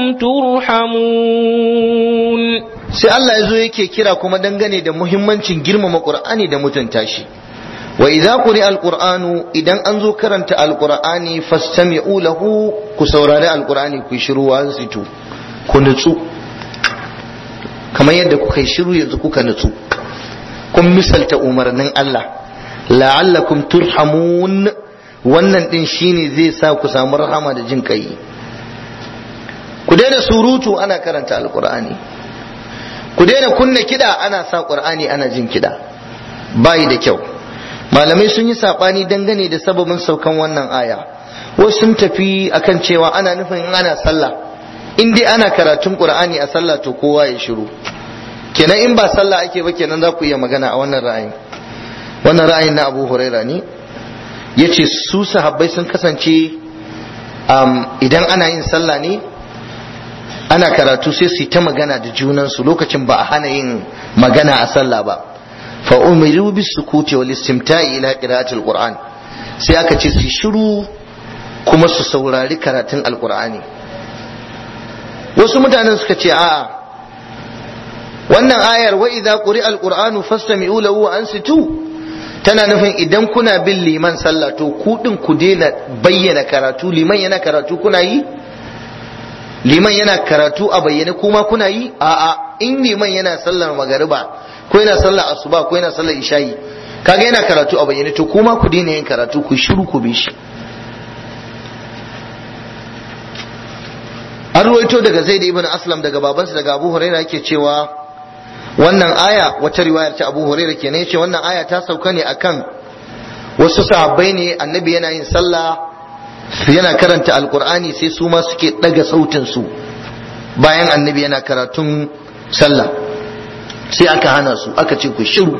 ترحمون. sai Allah ya zo yake kira kuma dangane da muhimmancin girmama Qur'ani da mutunta shi. Wa idza quri'a al-Qur'anu, idan an zo karanta al-Qur'ani fastami'u lahu, ku saurari al-Qur'ani ku shiru wa ansitu, ku nutsu kamar yadda kuka yi shiru yanzu kuka nutsu, kun misalta umarnin Allah, la'allakum turhamun. Wannan din shine zai sa ku samu rahama da jin kai. Ku daina surutu ana karanta al-Qur'ani, ku daina kunna kida ana sa Qur'ani ana jin kida, bai da kyau. Malamai sun yi sabani dangane da sababin saukan wannan aya. Wasu sun tafi akan cewa ana nufin in ana sallah, in dai ana karatun Qur'ani a sallah to kowa ya shiru. Kenan in ba sallah ake ba kenan za ku iya magana a wannan ra'ayin. Wannan ra'ayin na Abu Huraira ne. Yace su sahabbai sun kasance idan ana yin sallah ne ana karatu sai su yi ta magana da junansu, lokacin ba a hana yin magana a sallah ba. Fa umiru bis sukuti wal istimta'i ila qira'atil Qur'an. Sai aka ce su shiru kuma su saurari karatun Al-Qur'ani. Wasu mutanen suka ce a'a, wannan ayar wa idza quri'a alqur'anu fastami'u lahu wa ansitu tana nufin idan kuna bin liman sallah to ku din ku daina bayyana karatu. Liman yana karatu kuna yi, liman yana karatu a bayyane kuma kuna yi. A'a, in liman yana sallar magariba ko yana sallar asuba ko yana sallar isha'i kaga yana karatu a bayyane to kuma ku daina yin karatu, ku shiru ku bi shi. An ruwaito daga Zaid ibn Aslam daga babansa daga Abu Hurairah yake cewa wannan aya, wata riwayar ta Abu Hurairah kenan, yace wannan aya ta sauka ne akan wasu sahabbai ne, annabi yana yin sallah yana karanta alqur'ani sai su ma suke daga sautin su bayan annabi yana karatun sallah, sai aka hana su, aka ce ku shiru.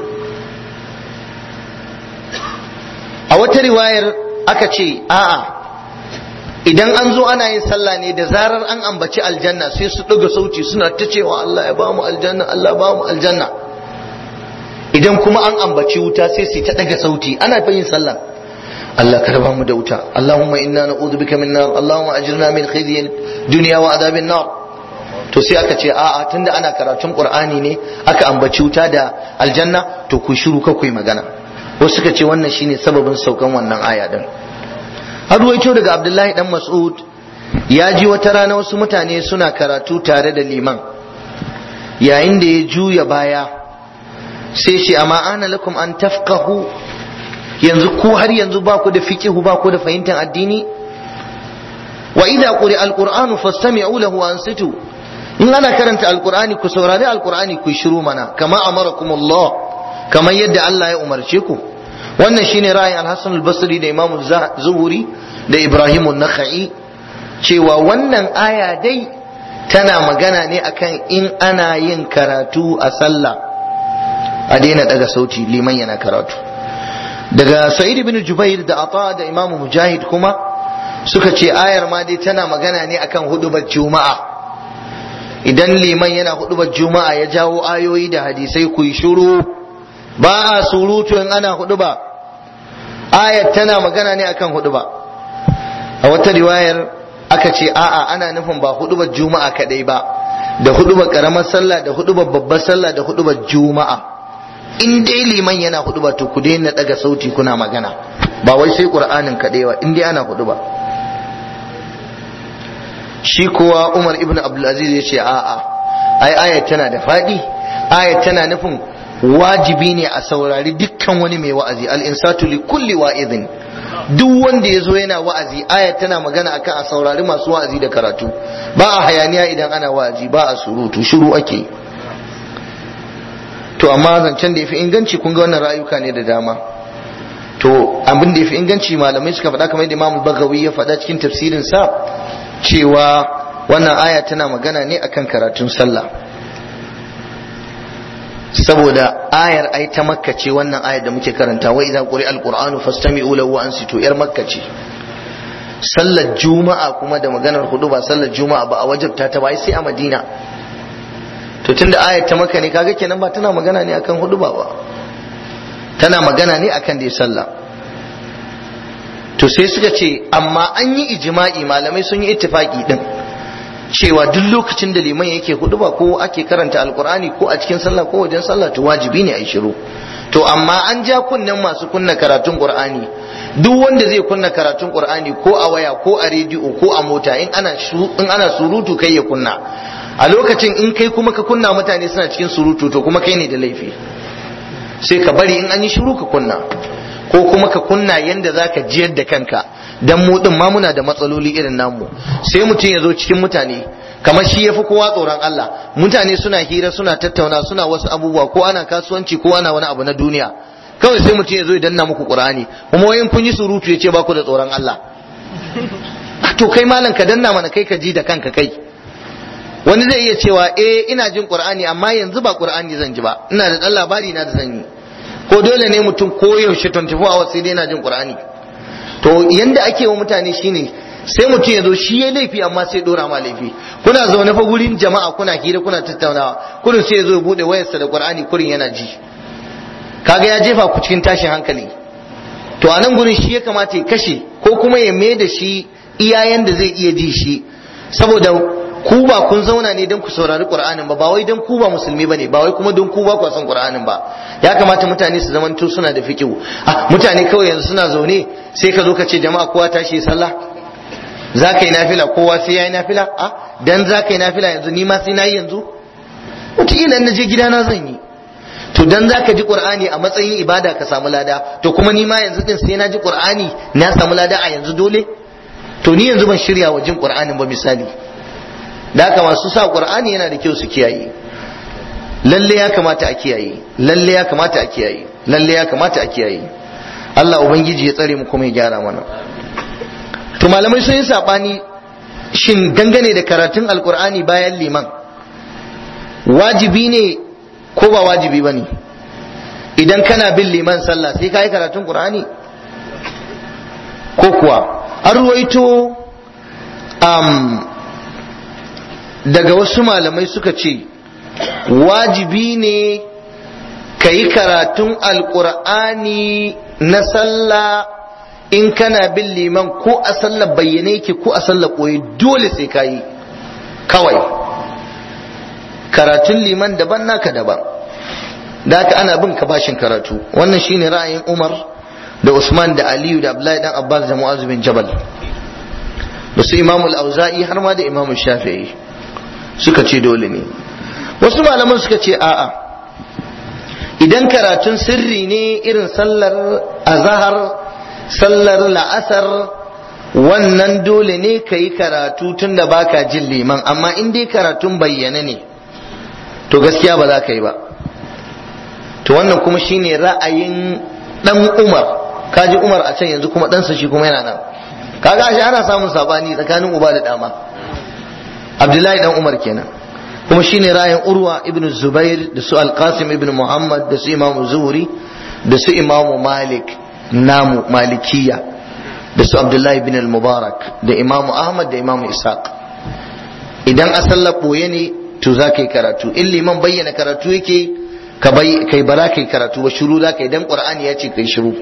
A wata riwayar aka ce a'a, idan an zo ana yin sallah ne da zarar an ambaci aljanna sai su ɗaga sauti suna ta cewa Allah ya bamu aljanna, Allah ba mu aljanna. Idan kuma an ambaci wuta sai su ta ɗaga sauti, ana fa yin sallah, Allah ka raba mu da wuta, Allahumma inna na'udhu bika min nar, Allahumma ajirna min khizyi dunya wa adhabin nar. To sai aka ce a'a, tunda ana karatun Qur'ani ne aka ambaci wuta da aljanna to ku shiru ka ku yi magana. Wasu suka ce wannan shine sababin saukan wannan aya din. Har ruwaito daga Abdullahi dan Mas'ud ya ji wata rana wasu mutane suna karatu tare da liman, yayin da ya juya baya sai shi amma ana lakum an tafqahu, yanzu ku har yanzu ba ku da fiqhu, ba ku da fahimtar addini. Wa idza quri'a alqur'anu fastami'u lahu wa ansitu, in ana karanta alqur'ani ku saurari alqur'ani ku shiru mana, kama amarakumullah, kamar yadda Allah ya umarce ku. Wannan shine ra'ayin Al-Hasan al-Basri da Imam Zuhri da Ibrahim an-Nakhai, cewa wannan aya dai tana magana ne akan in ana yin karatu a sallah a daina daga sauti liman yana karatu. Daga Sa'id ibn Jubair da Ata da Imam Mujahid kuma suka ce ayar ma dai tana magana ne akan hudubar Juma'a. Idan liman yana hudubar Juma'a ya jawo ayoyi da hadisai ku yi shiru, ba a surutu in ana huduba. Ayat tana magana ne akan huduba. A wata riwayar aka ce a'a, ana nufin ba hudubar Juma'a kadai ba, da hudubar karamar sallah, da hudubar babbar sallah, da hudubar Juma'a. In dai liman yana huduba to ku daina daga sauti kuna magana, ba wai sai Qur'anin kadai ba, in dai ana huduba. Shi kuwa Umar ibn Abdul Aziz ya ce a'a, ai ayat tana da fadi. Ayat tana nufin wajibi ne a saurari dukkan wani mai wa'azi, al-insatu li kulli wa'izin, duk wanda ya zo yana wa'azi. Ayat tana magana akan a saurari masu wa'azi da karatu, ba a hayaniya idan ana wa'azi, ba a surutu, shiru ake. To amma zancen da ya fi inganci, kun ga wannan rayuka ne da dama. To abin da ya fi inganci malamai suka faɗa, kamar da Imam Bagawi ya faɗa cikin tafsirin sa, cewa wannan aya tana magana ne akan karatun sallah, saboda ayar ai ta Makka ce. Wannan ayar da muke karanta, wa idza quri'a alqur'anu fastami'u lahu wa ansitu, yar Makka ce. Sallar Juma'a kuma da maganar hudu ba sallar Juma'a ba a wajabta ta ba sai a Madina. To tunda ayar ta Makka ne, kaga kenan ba tana magana ne akan hudu ba, tana magana ne akan dai sallah. To sai suka ce amma an yi ijma'i, malamai sun yi ittifaki din cewa duk lokacin da liman yake huduba ko ake karanta alkur'ani ko a cikin sallah ko wajen sallah to wajibi ne a yi shiru. To amma an ja kunnen masu kunna karatun qur'ani, duk wanda zai kunna karatun qur'ani ko a waya ko a rediyo ko a mota, in ana surutu kai ya kunna. A lokacin in kai kuma ka kunna mutane suna cikin surutu to kuma kai ne da laifi, sai ka bari in an yi shiru ka kunna, ko kuma ka kunna yanda zaka jiyar da kanka. Dan mu din ma muna da matsaloli irin namu, sai mutum ya zo cikin mutane kamar shi yafi kowa tsoron Allah, mutane suna hira suna tattauna suna wasu abubuwa, ko ana kasuwanci ko ana wani abu na duniya, kawai sai mutum ya zo ya danna muku Qur'ani, kuma wayin kun yi surutu ya ce ba ku da tsoron Allah. To kai malam ka danna mana kai ka ji da kanka kai. Wani zai iya cewa ina jin Qur'ani amma yanzu ba Qur'ani zan ji ba, ina da dan labari na da zan yi. Ko dole ne mutum ko yaushe 24 hours sai dai yana jin Qur'ani? To yanda ake wa mutane shine sai mutum ya zo shi ya laifi amma sai dora ma laifi. Kuna zaune fa gurin jama'a kuna hira kuna tattaunawa, kurin sai ya zo ya bude wayarsa da Qur'ani kurin yana ji, kaga ya jefa ku cikin tashin hankali. To a nan gurin shi ya kamata ya kashe, ko kuma ya mai da shi iyayen da zai iya ji shi, saboda ku ba kun zauna ne don ku saurari Qur'anin ba wai don ku ba musulmi bane ba wai kuma don ku ba ku san Qur'anin ba. Ya kamata mutane su zamanto suna da fiqhu. Mutane kawai yanzu suna zaune sai ka zo ka ce jama'a kowa tashi sallah, za ka yi nafila kowa sai ya yi nafila. Dan za ka yi nafila yanzu ni ma sai na yi yanzu, wataƙila na je gidana zan yi. To dan za ka ji Qur'ani a matsayin ibada ka samu lada, to kuma ni ma yanzu din sai na ji Qur'ani na samu lada a yanzu dole? To ni yanzu ban shirya wa jin Qur'anin ba misali. Da haka masu sa Qur'ani yana da kyau su kiyaye. Lalle ya kamata a kiyaye, lalle ya kamata a kiyaye, lalle ya kamata a kiyaye. Allah ubangiji ya tsare mu kuma ya gyara mana. To malamai sun yi sabani shin dangane da karatun Alqur'ani bayan liman wajibi ne ko ba wajibi bane? Idan kana bin liman sallah sai ka yi karatun Qur'ani ko kuwa? An ruwaito daga wasu malamai suka ce wajibi ne ka yi karatun Alƙur'ani na sallah in kana bin liman, ko a sallar bayyane yake ko a sallar koyi, dole sai ka yi. Kawai karatun liman daban naka daban, da haka ana bin ka bashin karatu. Wannan shine ra'ayin Umar da Usman da Aliyu da Abdullahi dan Abbas da Mu'az bin Jabal da su Imam al-Auza'i har ma da Imam Shafi'i suka ce dole ne. Wasu malaman suka ce a'a, idan karatun sirri ne irin sallar azhar, sallar la'asar, wannan dole ne ka yi karatu tun da baka jin liman. Amma in dai karatun bayyana ne to gaskiya ba za ka yi ba. To wannan kuma shine ra'ayin dan Umar. Kaji Umar a can, yanzu kuma ɗansa shi kuma yana nan. Kaga shi ana samun sabani tsakanin uba da dama. Abdullahi dan Umar kenan, kuma shine ra'ayin Urwa ibn Zubair da su Al-Qasim ibn Muhammad da su Imam Zuhri da su Imam Malik namu Malikiya da su Abdullahi ibn al-Mubarak da Imam Ahmad da Imam Ishaq. Idan a sallar boye ne to za ka yi karatu, in liman bayyana karatu yake kai ba za ka yi karatu ba, shiru za ka yi, dan Qur'ani ya ce kai shiru.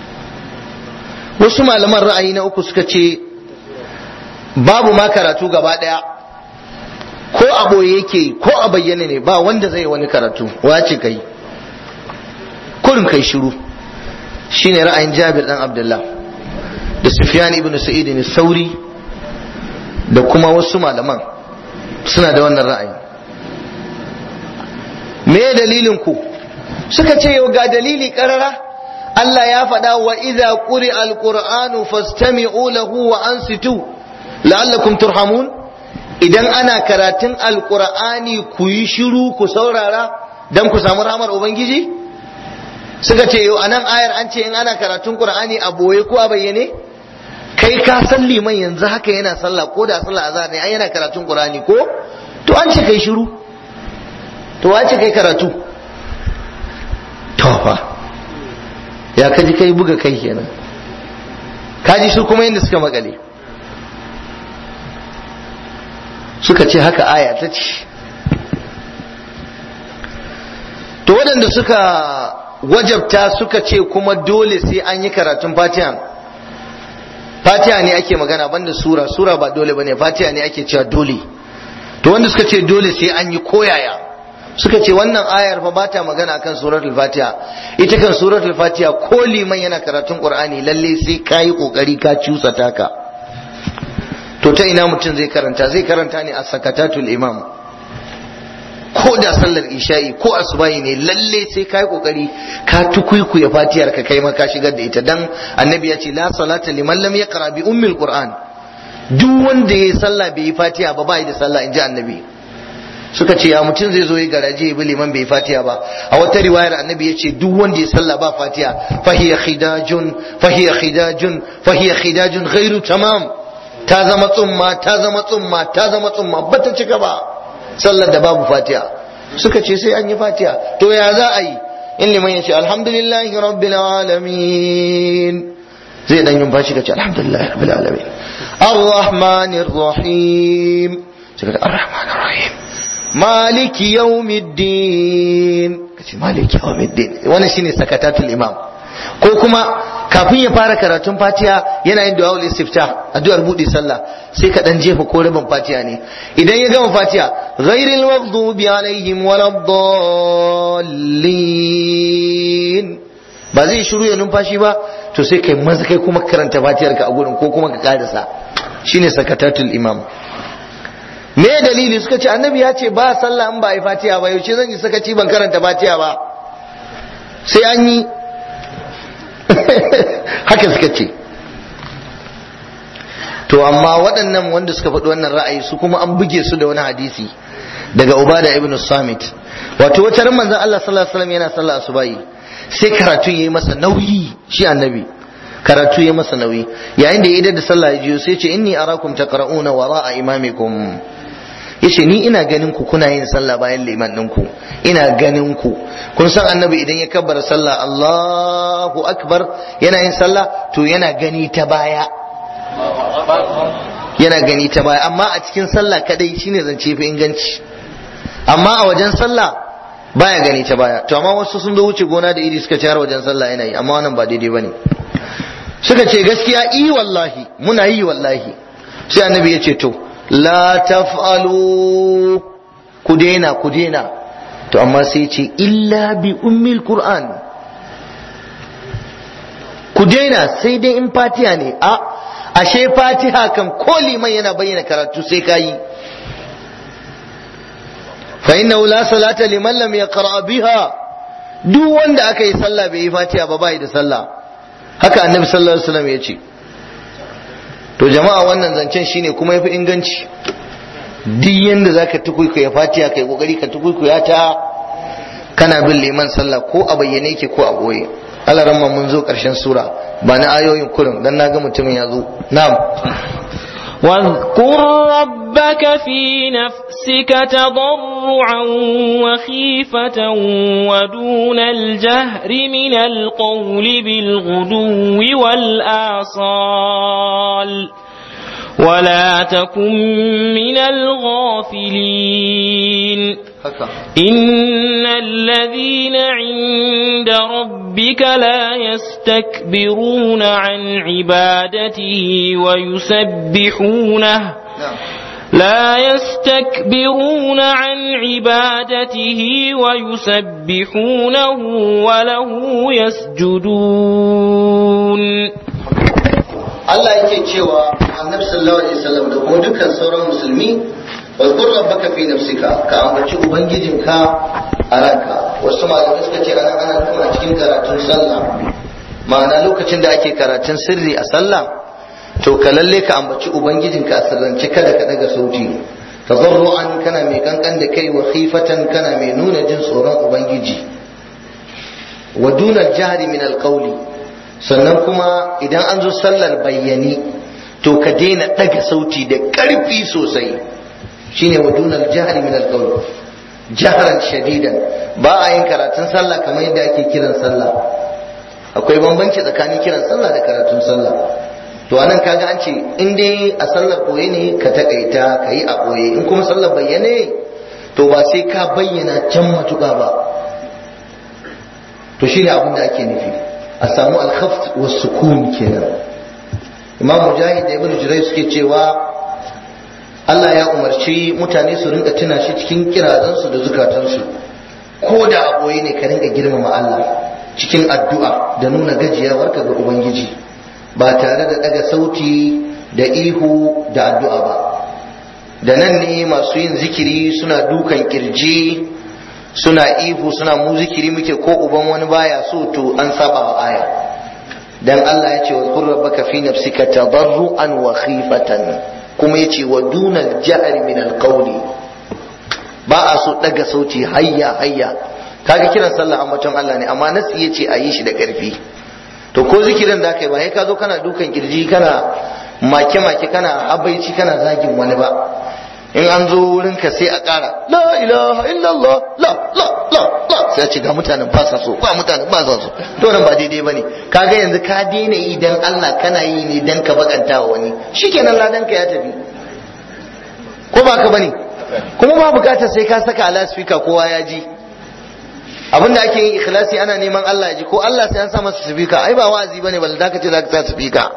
Wasu malaman ra'ayi na uku suka ce babu ma karatu gaba daya, ko a boye yake ko a bayyane ne ba wanda zai wani karatu, wace kai kurin kai shiru. Shine ra'ayin Jabir dan Abdullah da Sufyan ibn Sa'id al-Thawri da kuma wasu malaman suna da wannan ra'ayi. Me dalilin ku? Suka ce yau ga dalili karara, Allah ya faɗa wa idza quri'a al-Qur'anu fastami'u lahu wa ansitu la'allakum turhamun. Idan ana karatun Al-Qur'ani ku yi shiru ku saurara dan ku samu rahmar Ubangiji. Suka ce yau anan ayar an ce in ana karatun Qur'ani a boye ko a bayyane, kai ka san liman yanzu haka yana sallah, ko da sallah azhar ne ai yana karatun Qur'ani ko, to an ce kai shiru, to an ce kai karatu. To fa ya kaji kai buga kai kenan, kaji su kuma yadda suka makale, suka ce haka aya ta ce. To waɗanda suka wajabta suka ce kuma dole sai an yi karatun Fatiha. Fatiha ne ake magana banda sura, sura ba dole bane, Fatiha ne ake cewa dole. To wanda suka ce dole sai an yi koyaya, suka ce wannan ayar fa ba ta magana akan suratul Fatiha. Ita kan suratul Fatiha ko liman yana karatun Qur'ani lalle sai kayi kokari ka cusa taka. To ta ina mutum zai karanta? Zai karanta ne a sakatatul imam, ko da sallar isha'i ko asubahi ne lalle sai kai kokari ka tukuikuya Fatihar ka kai ma ka shigar da ita, dan annabi ya ce la salata liman lam yaqra bi ummil qur'an. Duk wanda yayi sallah bai yi Fatiha ba bai da sallah, inji annabi. Suka ce ya mutum zai zo yi garaje ya bi liman bai yi Fatiha ba? A wata riwayar annabi ya ce duk wanda ya sallah ba Fatiha fahiya khidajun fahiya khidajun fahiya khidajun ghairu tamam, ta zama tsumma ta zama tsumma ta zama tsumma, bata cika ba sallar da babu Fatiha. Suka ce sai an yi Fatiha. To ya za a yi? In liman ya ce alhamdulillahi rabbil alamin, zai dan yin bashi ka ce alhamdulillahi rabbil alamin arrahmanir rahim, sai ka ce arrahmanir rahim maliki yawmiddin, ka ce maliki yawmiddin. Wannan shine sakatatul imam. Ko kuma kafin ya fara karatun fatiha yana yin du'a istifta, addu'ar buɗe sallah, sai ka dan jefa ko rabin fatiha ne. Idan ya gama fatiha, ghairil maghdubi alaihim waladdallin, ba zai shiru ya numfashi ba, to sai kai maza kai kuma karanta fatihar ka a gurin ko kuma ka karasa. Shine sakatatul imam. Me dalili? Suka ce annabi ya ce ba sallah in ba yi fatiha ba, yaushe zan yi sakaci ban karanta fatiha ba, sai an yi. Haka suka ce. To amma waɗannan wanda suka faɗi wannan ra'ayi su kuma an buge su da wani hadisi daga Ubada ibn Samit. Wato wata ran manzon Allah sallallahu alaihi wasallam yana sallah asubahi, sai karatu yayi masa nauyi, shi annabi karatu yayi masa nauyi. Yayin da ya idar da sallah ya jiyo sai ya ce inni arakum taqra'una wara'a imamikum, yace ni ina ganin ku kuna yin sallah bayan liman ɗinku, ina ganin ku. Kun san annabi idan ya kabbara sallah Allahu akbar yana yin sallah, to yana gani ta baya, yana gani ta baya. Amma a cikin sallah kadai shine zance fi inganci, amma a wajen sallah baya gani ta baya. To amma wasu sun zo wuce gona da iri suka ci har wajen sallah yana yi, amma wannan ba daidai bane. Suka ce gaskiya wallahi muna yi wallahi. Sai annabi ya ce to la taf'alu, ku daina ku daina. To amma sai ce illa bi ummil qur'an, ku daina sai dai in fatiha ne. Ashe fatiha kam ko liman yana bayyana karatu sai kayi. Fa innahu la salata liman lam yaqra biha, duk wanda aka yi sallah bai yi fatiha ba bai da sallah. Haka annabi sallallahu alaihi wasallam ya ce. To jama'a wannan zancen shine kuma yafi inganci. Duk yanda zaka tukuikuya fatiha kai kokari ka tukuikuya ta kana bin liman sallah, ko a bayyane yake ko a boye. Allah ramma mun zo karshen sura, ba na ayoyin kurin dan naga mutumin ya zo. Na'am. واذكر ربك في نفسك تضرعا وخيفة ودون الجهر من القول بالغدو والآصال ولا تكن من الغافلين إن الذين عند ربك لا يستكبرون عن عبادته ويسبحونه وله يسجدون. Allah yake cewa annabi sallallahu alaihi wasallam da kuma dukkan sauran musulmi, wazkur rabbaka fi nafsika, ka ambaci ubangijinka a ranka. Wasu malamai suka ce ana kuma cikin karatun sallah, ma'ana lokacin da ake karatun sirri a sallah, to ka lalle ka ambaci ubangijinka a sirrance, kada ka daga sauti. Tadarru'an kana mai kankan da kai, wa khifatan kana mai nuna jin tsoron ubangiji, wa dunal jahri min alqawli, sannan kuma idan an zo sallar bayyane to ka daina daga sauti da ƙarfi sosai, shine wadunal jahri min alqawl, jahran shadidan. Ba a yin karatun sallah kamar yadda ake kiran sallah, akwai bambanci tsakanin kiran sallah da karatun sallah. To anan kaga an ce in dai a sallar koye ne ka takaita ka yi a koye, in kuma sallar bayyane to ba sai ka bayyana can matuƙa ba. To shine abin da ake nufi, a samu alkhaft wa sukun kenan. Imam Mujahid da Ibn Jurayj suke cewa Allah ya umarci mutane su rinka tuna shi cikin kirazansu da zukatansu, ko da a boye ne ka rinka girmama Allah cikin addu'a da nuna gajiyawarka ga Ubangiji, ba tare da daga sauti da ihu da addu'a ba. Da nan ne masu yin zikiri suna dukan kirji, suna ihu, suna mu zikiri muke ko uban wani baya so, to an saba wa aya. Dan Allah ya ce wa qur rabbaka fi nafsika tadarruan wa khifatan, kuma ya ce wa dunal jahri min alqawli, ba a so daga sauti hayya hayya. Kaga kiran sallah ambaton Allah ne, amma nasi ya ce a yi shi da karfi. To ko zikirin da kai ba sai ka zo kana dukan kirji, kana make kana habaici, kana zagin wani ba. In an zo wurin ka sai a ƙara la ilaha illallah, la sai a ce ga mutanen ba sa so, ba mutanen ba sa so. To nan ba daidai bane. Kaga yanzu ka daina yi dan Allah, kana yi ne dan ka bakanta wa wani, shikenan ladan ka ya tafi. Ko ba ka bane? Kuma ba bukatar sai ka saka ala speaker kowa ya ji. abinda ake yin ikhlasi ana neman Allah ya ji, ko Allah sai an sa masa sifika, ai ba wa'azi bane balle da ka ce za ka sa sifika.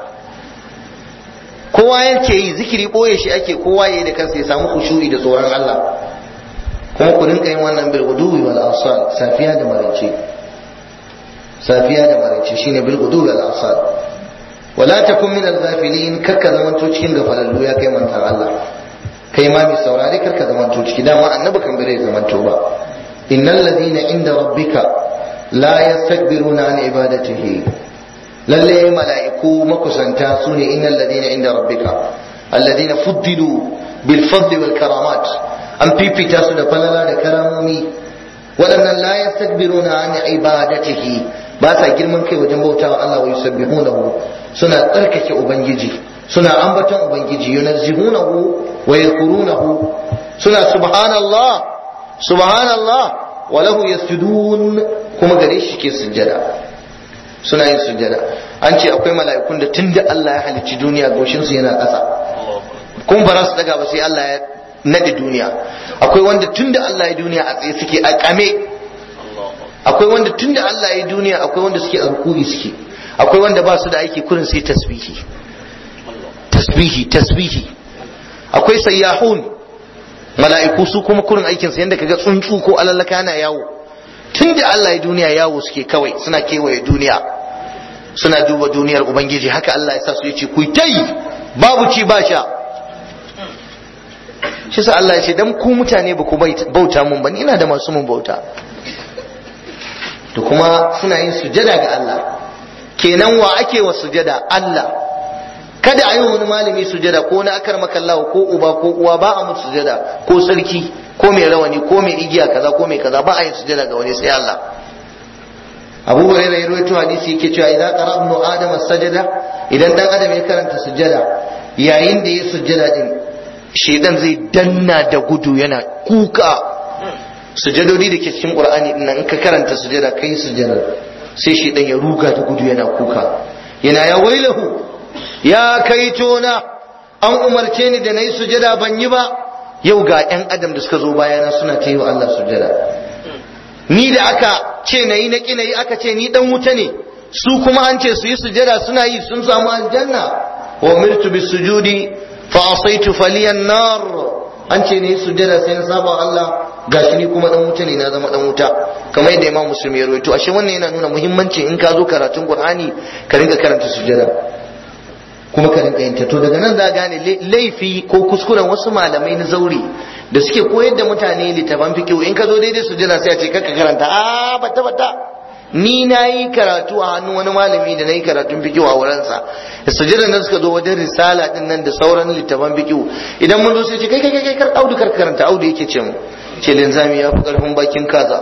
Kowa yake yi zikiri boye shi ake, kowa yayi da kansa ya samu khushu'i da tsoron Allah. Kuma ku rinka yin wannan bil ghuduwi wal asal, safiya da maraice. Safiya da maraice shine bil ghuduwi wal asal. Wala takun min al-ghafilin, karka zamanto cikin gafalallu ya kai mantan Allah. Kai ma mai saurare karka zamanto ciki, dama annabi kan bare zamanto ba. Innal ladina inda rabbika la yastakbiruna an ibadatihi, lalle mala'iku makusanta sune innal ladina inda rabbika alladina fuddilu bil fadli wal karamat, an fifita su da falala da karamomi. waɗannan la yastakbiruna an ibadatihi, ba sa girman kai wajen bautawa Allah, wa yusabbihunahu, suna tsarkake ubangiji, suna ambaton ubangiji, yunazzihunahu wa yadhkurunahu, suna subhanallah subhanallah wa lahu yasjudun, kuma gare shi ke sujjada, suna yin sujjada. An ce akwai mala'ikun da tunda Allah ya halicci duniya goshin su yana ƙasa, kuma ba za su daga ba sai Allah ya nade duniya. Akwai wanda tunda Allah ya duniya a tsaye suke a kame, akwai wanda tunda Allah ya duniya akwai wanda suke a ruku'i suke, akwai wanda ba su da aiki kurin sai tasbihi tasbihi tasbihi. Akwai sayyahun mala'iku, su kuma kurin aikin sa yanda kaga tsuntsu ko alallaka yana yawo, tunda Allah ya duniya yawo suke kawai, suna kewaye duniya, suna duba duniyar ubangiji. Haka Allah ya sa su yace ku tai babu ci ba sha. Shi sa Allah ya ce dan ku mutane ba ku bauta mun ba, ni ina da masu mun bauta. To kuma suna yin sujada ga Allah. Kenan wa ake wa sujada? Allah. Kada a yi wani malami sujada, ko na akar makallawa, ko uba ko uwa, ba a musu sujada, ko sarki ko mai rawani ko mai igiya kaza ko mai kaza, ba a yin sujada ga wani sai Allah. Abu Hurairah ya rawaito hadisi yake cewa idan qara ibnu adam sajada, idan dan adam ya karanta sujada, yayin da ya sujada din shedan zai danna da gudu yana kuka. Sujadodi da ke cikin Qur'ani din nan, in ka karanta sujada kai sujada, sai shedan ya ruga da gudu yana kuka, yana ya wailahu, ya kaito na, an umarce ni da nayi sujada ban yi ba. Yau ga 'yan adam da suka zo bayana suna ta yi wa Allah sujada, ni da aka ce nayi na ƙi nayi, aka ce ni dan wuta ne, su kuma an ce su yi sujada suna yi, sun samu aljanna. Wa umirtu bis sujudi fa asaitu faliyan nar, an ce ne sujada sai na saba Allah, gashi ni kuma dan wuta ne, na zama dan wuta, kamar yadda Imam Muslim ya rawaito. Ashe wannan yana nuna muhimmancin in ka zo karatun Qur'ani ka rinka karanta sujada, kuma ka rinka yin ta. To daga nan za gane laifi ko kuskuren wasu malamai na zauri da suke koyar da mutane littafan fiqh. In ka zo daidai sujada sai a ce kakka karanta, a bata ni nayi karatu a hannun wani malami da nayi karatun fiqh a wurinsa, da sujadan nan suka zo wajen risala din nan da sauran littafan fiqh. Idan mun zo sai ce kai kar audu kar karanta, audu yake ce mu ce linzami ya fi karfin bakin kaza,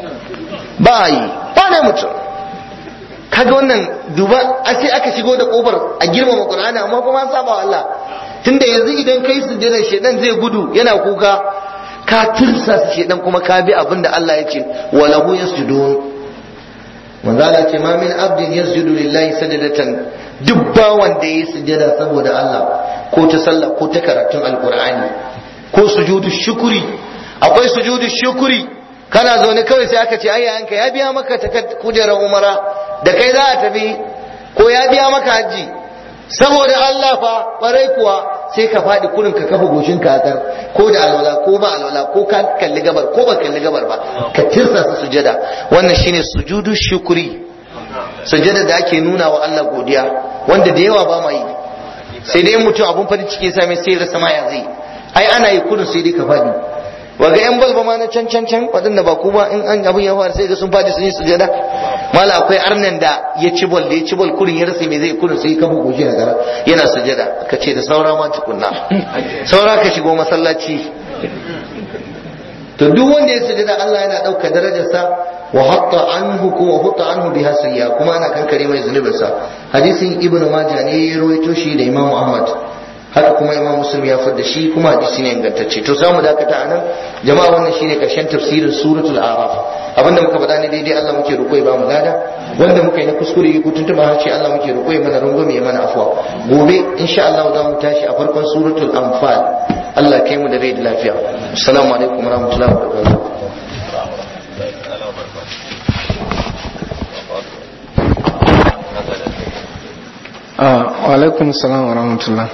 ba ne mutum. Kaga wannan duba, sai aka shigo da kofar a girmama Qur'ani, amma kuma an saba wa Allah. Tunda yanzu idan kai sujjada shedan zai gudu yana kuka, ka tursa shedan kuma ka bi abin da Allah ya ce wa lahu yasjudun. Manzo Allah ce ma min abdin yasjudu lillahi sajadatan, duk bawan da yayi sujjada saboda Allah, ko ta sallah ko ta karatun alqur'ani ko sujudu shukuri. Akwai sujudu shukuri, kana zaune kawai sai aka ce ayyanka ya biya maka kujerar umara da kai za a tafi, ko ya biya maka haji saboda Allah fa, kwarai kuwa, sai ka faɗi kurin ka kafa goshin kakar, ko da alwala ko ba alwala, ko ka kalli gabar ko ba kalli gabar ba, ka tirsa su sujada. Wannan shine sujudu shukuri, sujada da ake nuna wa Allah godiya, wanda da yawa ba ma yi. Sai dai mutum abun farin ciki ya same sai rasa ma ya zai, ai ana yi kurin sai dai ka faɗi. Waga yan balba ma na can waɗanda ba ku ba, in an abin ya faru sai ga sun faɗi sun yi sujada. Mala akwai arnan da ya ci bol kurin ya rasa me zai kurin sai ka bugo shi gara yana sujada, ka ce da saura ma tukunna, saura ka shigo masallaci. To duk wanda ya sujada Allah yana ɗauka darajarsa, wa hatta anhu biha sayya, kuma ana kankare mai zunubinsa. Hadisin Ibn Majah ne ya rawaito shi da Imam Ahmad, haka kuma Imam Muslim ya fada shi, kuma hadisi ne ingantacce. To za mu dakata anan jama'a, wannan shine karshen tafsirin suratul A'raf. Abinda muka faɗa ne daidai Allah muke roƙo ya ba mu lada, wanda muka yi na kuskure ko tuntuma harshe Allah muke roƙo ya mana rungume ya mana afwa. Gobe insha Allah za mu tashi a farkon suratul Anfal. Allah kai mu da rai da lafiya. Assalamu alaikum warahmatullahi wabarakatuh. Wa alaikum salam wa rahmatullah.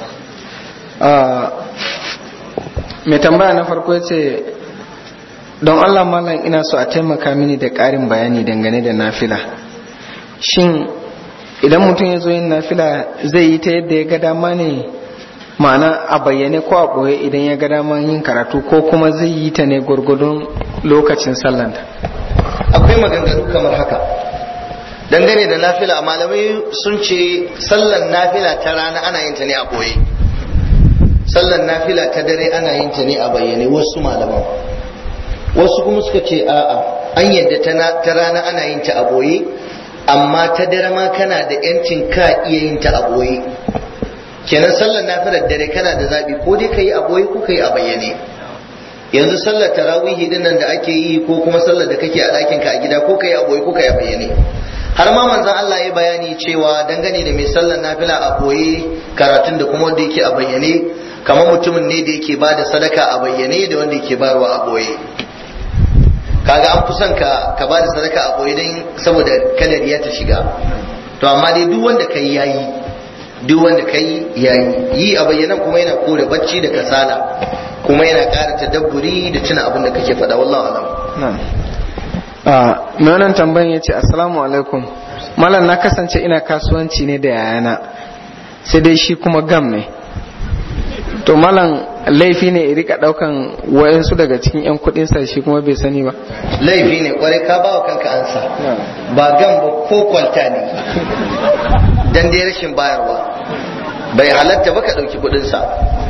Mai tambaya na farko ya ce, don Allah malam ina so a taimaka mini da ƙarin bayani dangane da nafila. Shin idan mutum ya zo yin nafila zai yi ta yadda ya ga dama ne, ma'ana a bayyane ko a ɓoye idan ya ga dama yin karatu, ko kuma zai yi ta ne gwargwadon lokacin sallanta? Akwai maganganu kamar haka dangane da nafila. Malamai sun ce sallan nafila ta rana ana yin ta ne a ɓoye, sallan nafila ta dare ana yin ta ne a bayyane. Wasu malaman, wasu kuma suka ce a'a, an yadda ta rana ana yin ta a ɓoye, amma ta dare ma kana da yancin ka iya yin ta a ɓoye. Kenan sallar nafilar dare kana da zaɓi, ko dai ka yi a ɓoye ko ka yi a bayyane. Yanzu sallar tarawihi din nan da ake yi, ko kuma sallar da kake a ɗakin ka a gida, ko ka yi a ɓoye ko ka yi a bayyane. Har ma manzon Allah ya bayani cewa dangane da mai sallar nafila a ɓoye karatun da kuma wanda yake a bayyane, kamar mutumin ne da yake ba da sadaka a bayyane da wanda yake bayarwa a ɓoye. Kaga an fi son ka ba da sadaka a ɓoye don saboda kada riya ta shiga. To amma dai duk wanda kai yayi, duk wanda kai yayi. Yi a bayyanan kuma yana kore bacci da kasala, kuma yana ƙara tadabburi da tuna abin da kake faɗa. Wallahu alam. Mai wannan tambayan ya ce, assalamu alaikum malam, na kasance ina kasuwanci ne da yayana, sai dai shi kuma gam ne. To malam, laifi ne ya rika daukan wayansu daga cikin yan kudinsa shi kuma bai sani ba? Laifi ne kwarai, ka ba wa kanka ansa. Ba gam ba ko kwalta ne, dan dai rashin bayarwa. Bai halatta ba ka dauki kudinsa.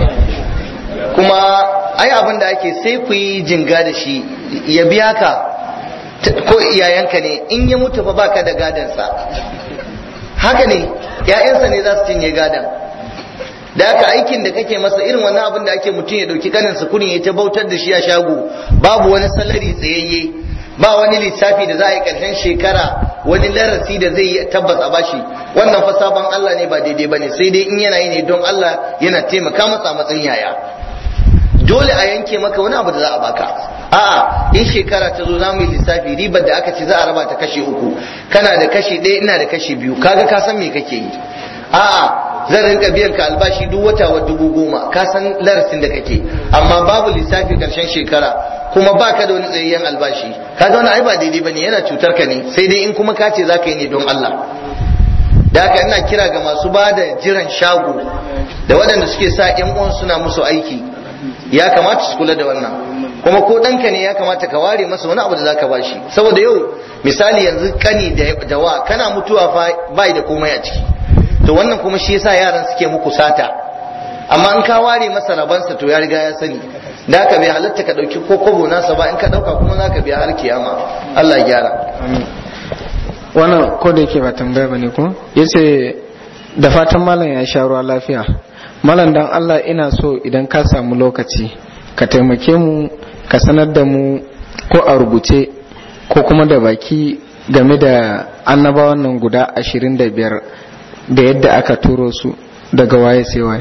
Kuma ai abin da ake sai ku yi jinga da shi, ya biya ka ko iyayenka ne, in ya mutu fa baka da gadansa. Haka ne, ƴaƴansa ne za su cinye gadan. Da haka aikin da kake masa irin wannan abin da ake mutum ya dauki kaninsa kurin ya ta bautar da shi a shago, babu wani salari tsayayye, ba wani lissafi da za a yi karshen shekara, wani darasi da zai yi tabbas a bashi. Wannan fa sabon Allah ne, ba daidai bane. Sai dai in yana yi ne don Allah, yana taimaka masa matsayin yaya. Dole a yanke maka wani abu da za a baka. A'a, in shekara ta zo za mu yi lissafi, ribar da aka ce za a raba ta kashi 3, kana da kashi 1, ina da kashi 2, kaga ka san me kake yi. A'a, zan rinka biyan ka albashi duk wata wa 10,000, ka san darasin da kake. Amma babu lissafi karshen shekara, kuma baka da wani tsayayyen albashi, kaga wani ai ba daidai bane, yana cutar ka ne. Sai dai in kuma ka ce za ka yi ne don Allah. Da haka ina kira ga masu ba da jiran shago da waɗanda suke sa ƴan uwan suna musu aiki, ya kamata su kula da wannan. Kuma ko ɗanka ne ya kamata ka ware masa wani abu da zaka bashi, saboda yau misali yanzu kani da wa kana mutuwa fa bai da komai a ciki. To wannan kuma shi yasa yaran suke muku sata. Amma in ka ware masa rabansa to ya riga ya sani. Da haka bai halatta ka dauki ko kobo nasa ba, in ka dauka kuma zaka biya har kiyama. Allah ya gyara. Wannan ko da yake ba tambaya bane ko? Yace da fatan malam ya sha ruwa lafiya. Malam dan Allah ina so idan ka samu lokaci ka taimake mu, ka sanar da mu ko a rubuce ko kuma da baki game da annabawan nan guda 25 da yadda aka turo su daga waye sai waye.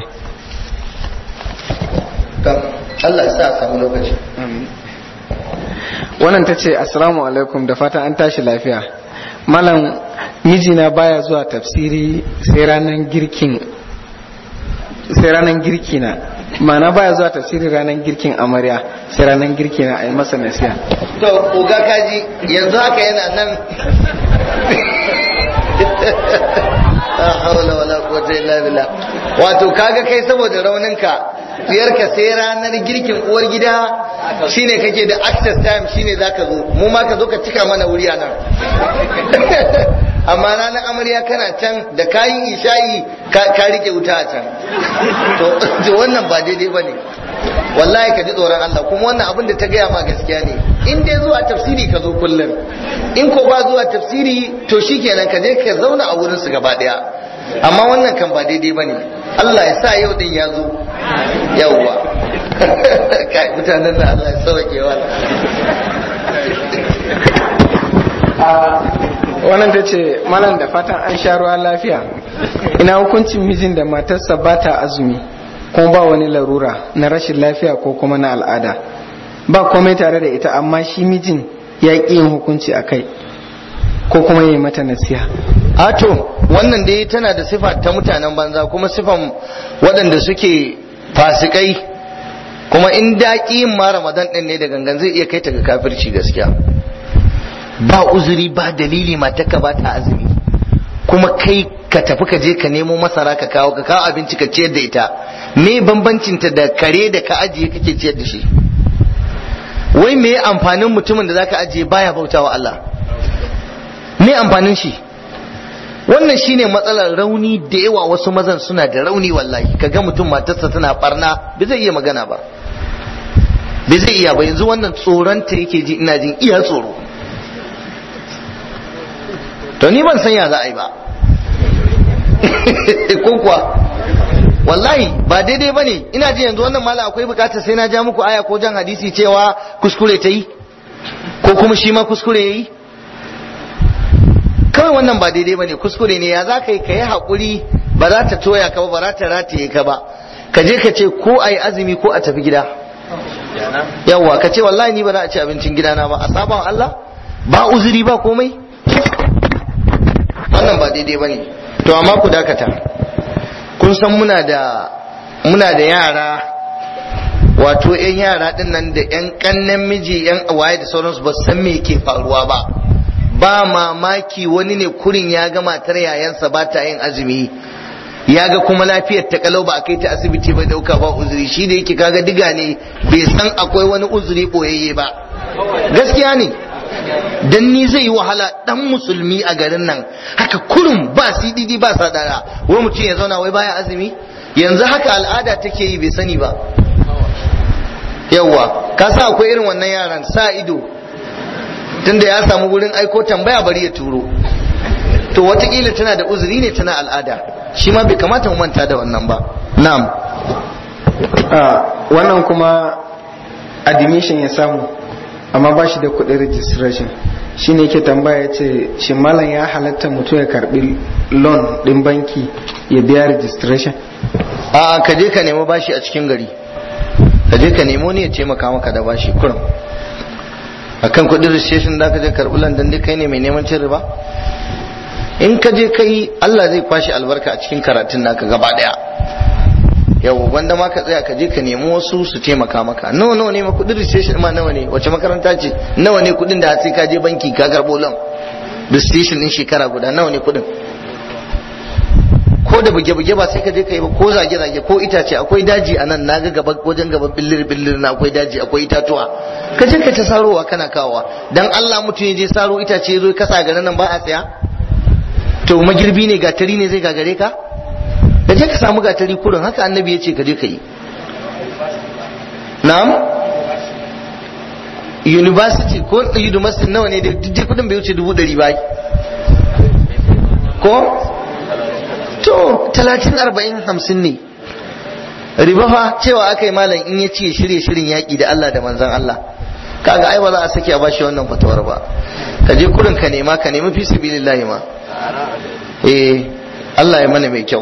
Allah ya sa a samu lokaci. Wannan ta ce assalamu alaikum, da fatan an tashi lafiya. Malam, mijina baya zuwa tafsiri sai ranar girki na, ma'ana baya zuwa tafsiri ranar girkin amarya, sai ranar girki na a yi masa nasiha. To oga kaji yanzu haka yana nan. La hawla wala quwwata illa billah. Wato kaga kai saboda rauninka, diyarka sai ranar girkin uwar gida shine kake da access time, shine zaka zo, mu ma ka zo ka cika mana wuri a nan. Amma ranar amarya kana can da kayan isha'i ka rike wuta a can. To wannan ba daidai bane. Wallahi ka ji tsoron Allah, kuma wannan abin da ta gaya ma gaskiya ne. In dai zuwa tafsiri ka zo kullum, in ko ba zuwa tafsiri to shikenan ka je ka zauna a wurin su gaba daya. Amma wannan kan ba daidai bane. Allah ya sa yau din ya zo. Yawwa. Kai mutanen da Allah ya sauke wa. Wannan ta ce malam da fatan an sha ruwa lafiya. Ina hukuncin mijin da matarsa ba ta azumi kuma ba wani larura na rashin lafiya ko kuma na al'ada, ba komai tare da ita, amma shi mijin ya ƙi yin hukunci a kai ko kuma ya yi mata nasiha. To wannan dai tana da sifa ta mutanen banza kuma sifan waɗanda suke fasikai, kuma in daƙi yin ma Ramadan ɗin ne da gangan zai iya kai ta ga kafirci gaskiya. Ba uzuri ba dalili matarka ba ta azumi, kuma kai ka tafi ka je ka nemo masara ka kawo abinci ka ciyar da ita. Me bambancinta da kare da ka ajiye kake ciyar da shi? Wai me amfanin mutumin da zaka ajiye baya bautawa Allah? Me amfanin shi? Wannan shine matsalar rauni da yawa. Wasu mazan suna da rauni wallahi, kaga mutum matarsa tana barna bai zai iya magana ba, bai zai iya ba. Yanzu wannan tsoronta yake ji, ina jin iya tsoro. To ni ban san ya za a yi ba ko kuwa wallahi ba daidai bane. Ina ji yanzu wannan mala akwai bukatar sai na ja muku aya ko jan hadisi cewa kuskure ta yi ko kuma shi ma kuskure yayi. Kawai wannan ba daidai bane, kuskure ne. Ya za ka yi haƙuri, ba za ta toya ka ba, ba za ta rataye ka ba, ka je ka ce ko a yi azumi ko a tafi gida. Yawwa ka ce wallahi ni ba za a ci abincin gidana ba, a saban Allah ba uzuri ba komai. Wannan ba daidai bane. To amma ku dakata, kun san muna da yara, wato yan yara din nan da yan kannan miji, yan waye da sauransu, ba san me ke faruwa ba. Ba mamaki wani ne kurin ya ga matar yayansa ba ta yin azumi, ya ga kuma lafiyar ta kalau, ba a kai ta asibiti ba, dauka ba uzuri. Shi da yake kaga diga ne, bai san akwai wani uzuri boyayye ba. Gaskiya ne, dan ni zai yi wahala dan musulmi a garin nan haka kurum ba CDD ba sadara, wai mutum ya zauna wai baya azumi. Yanzu haka al'ada take yi bai sani ba. Yawwa ka sa akwai irin wannan yaran sa ido, tunda ya samu gurin aiko tambaya bari ya turo. To watakila tana da uzuri ne, tana al'ada. Shi ma bai kamata mu manta da wannan ba. Na'am. Wannan kuma admission ya samu amma ba shi da kuɗin registration, shi ne ke tambaya ce shi malam ya halatta mutum ya karbi loan ɗin banki ya biya registration? A ka je ka nemo bashi a cikin gari, ka je ka nemo ne ya ce maka da bashi kurum. Akan kuɗin registration da ka je karbi loan dan dai kai ne mai neman cin riba? In ka je kai, Allah zai kwashi albarka a cikin karatun naka gaba daya. Yau wanda ma ka tsaya ka je ka nemi wasu su taimaka maka. Nawa ne ma kudin registration ma nawa ne? Wace makaranta ce? Nawa ne kudin da sai ka je banki ka karbo loan? Registration din shekara guda nawa ne kudin? Ko da buge-buge ba sai ka je ka yi ba, ko zage-zage ko itace. Akwai daji a nan, naga gaba wajen gaban billir na akwai daji, akwai itatuwa. Ka je ka ta sarowa kana kawowa. Dan Allah mutum ya je saro itace ya zo kasa garin nan ba a saya? To magirbi ne, gatari ne zai gagare ka? Da je ka samu gatari kurin, haka annabi ya ce ka je ka yi. Na'am? University ko university nawa ne da duk kudin bai wuce 100 ba. Ko? To 30 40 50 ne. Riba fa cewa aka yi malam in ya ce shirye shirin yaƙi da Allah da manzon Allah. Kaga ai ba za a sake a bashi wannan fatawar ba. Ka je kurin ka nema, ka nemi fi sabilillahi ma. Allah ya mana mai kyau.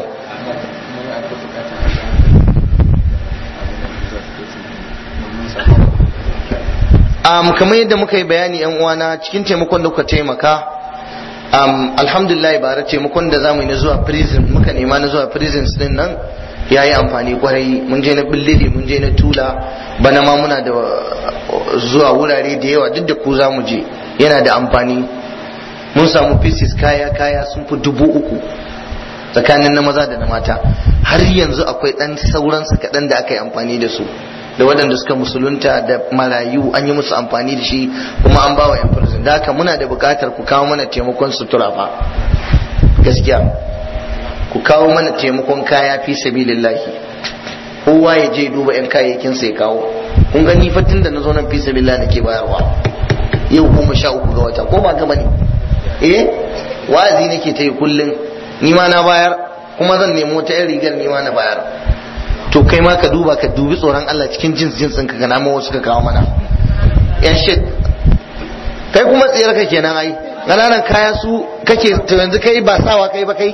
Kamar yadda muka yi bayani yan uwana, cikin taimakon da kuka taimaka, alhamdulillah bara taimakon da zamu yi na zuwa prison, muka nema na zuwa prisons din nan ya yi amfani kwarai. Mun je na billiri, mun je na tula, bana ma muna da zuwa wurare da yawa, duk da ku za mu je, yana da amfani. Mun samu pieces kaya sun fi 3,000 tsakanin na maza da na mata. Har yanzu akwai dan sauransu kaɗan da aka yi amfani da su, da waɗanda suka musulunta da marayu an yi musu amfani da shi, kuma an bawa yan prison. Da haka muna da buƙatar ku kawo mana taimakon sutura fa, gaskiya ku kawo mana taimakon kaya fi sabilillahi. Kowa ya je duba yan kayayyakin sai kawo. Kun gani fatin da na zo nan fi sabilillahi nake bayarwa yau 13 ga wata, ko ba gaba ne? Wa'azi nake ta yi kullum, ni ma na bayar, kuma zan nemo ta yan rigar ni ma na bayar. To kai ma ka duba, ka dubi tsoron Allah cikin jinsin ka gana ma wasu ka kawo mana yan shit. Kai kuma tsayar ka kenan ai, ƙananan kaya su kake, to yanzu kai ba sawa kai ba kai.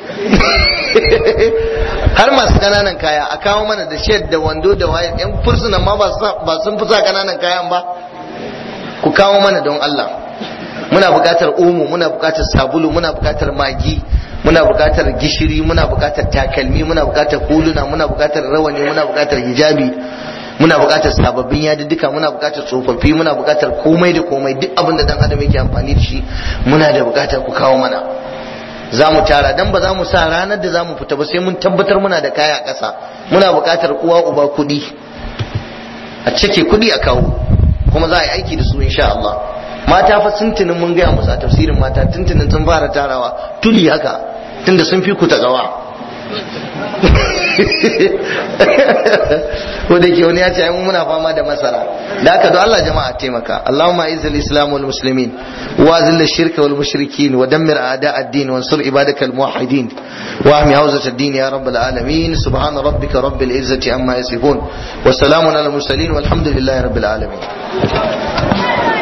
Har masu ƙananan kaya a kawo mana da shed da wando da waye, yan fursunan ma ba sun fi sa ƙananan kayan ba. Ku kawo mana don Allah. Muna buƙatar omo, muna buƙatar sabulu, muna buƙatar magi, muna buƙatar gishiri, muna buƙatar takalmi, muna buƙatar huluna, muna buƙatar rawani, muna buƙatar hijabi, muna buƙatar sababbin yadiddika, muna buƙatar tsofaffi, muna buƙatar komai da komai, duk abin da dan adam yake amfani da shi muna da buƙatar ku kawo mana. Za mu tara, dan ba za mu sa ranar da za mu fita ba sai mun tabbatar muna da kaya a ƙasa. Muna buƙatar uwa uba kuɗi, a cike kuɗi a kawo, kuma za a yi aiki da su insha Allah. Mata fa tuntunin mun gaya musu a tafsirin mata, tuntunin sun fara tarawa tuli haka, tunda sun fi ku ta gawa. ko da ke wani ya ce ai muna fama da masara. Da haka don Allah jama'a taimaka. Allahumma izzil islam wal muslimin wa azil ash-shirka wal mushrikin wa dammir a'da' ad-din wa ansur ibadakal muwahhidin wa ahmi hawzat ad-din ya rabbal alamin. Subhana rabbika rabbil izzati amma yasifun wa salamun alal mursalin walhamdulillahi rabbil alamin.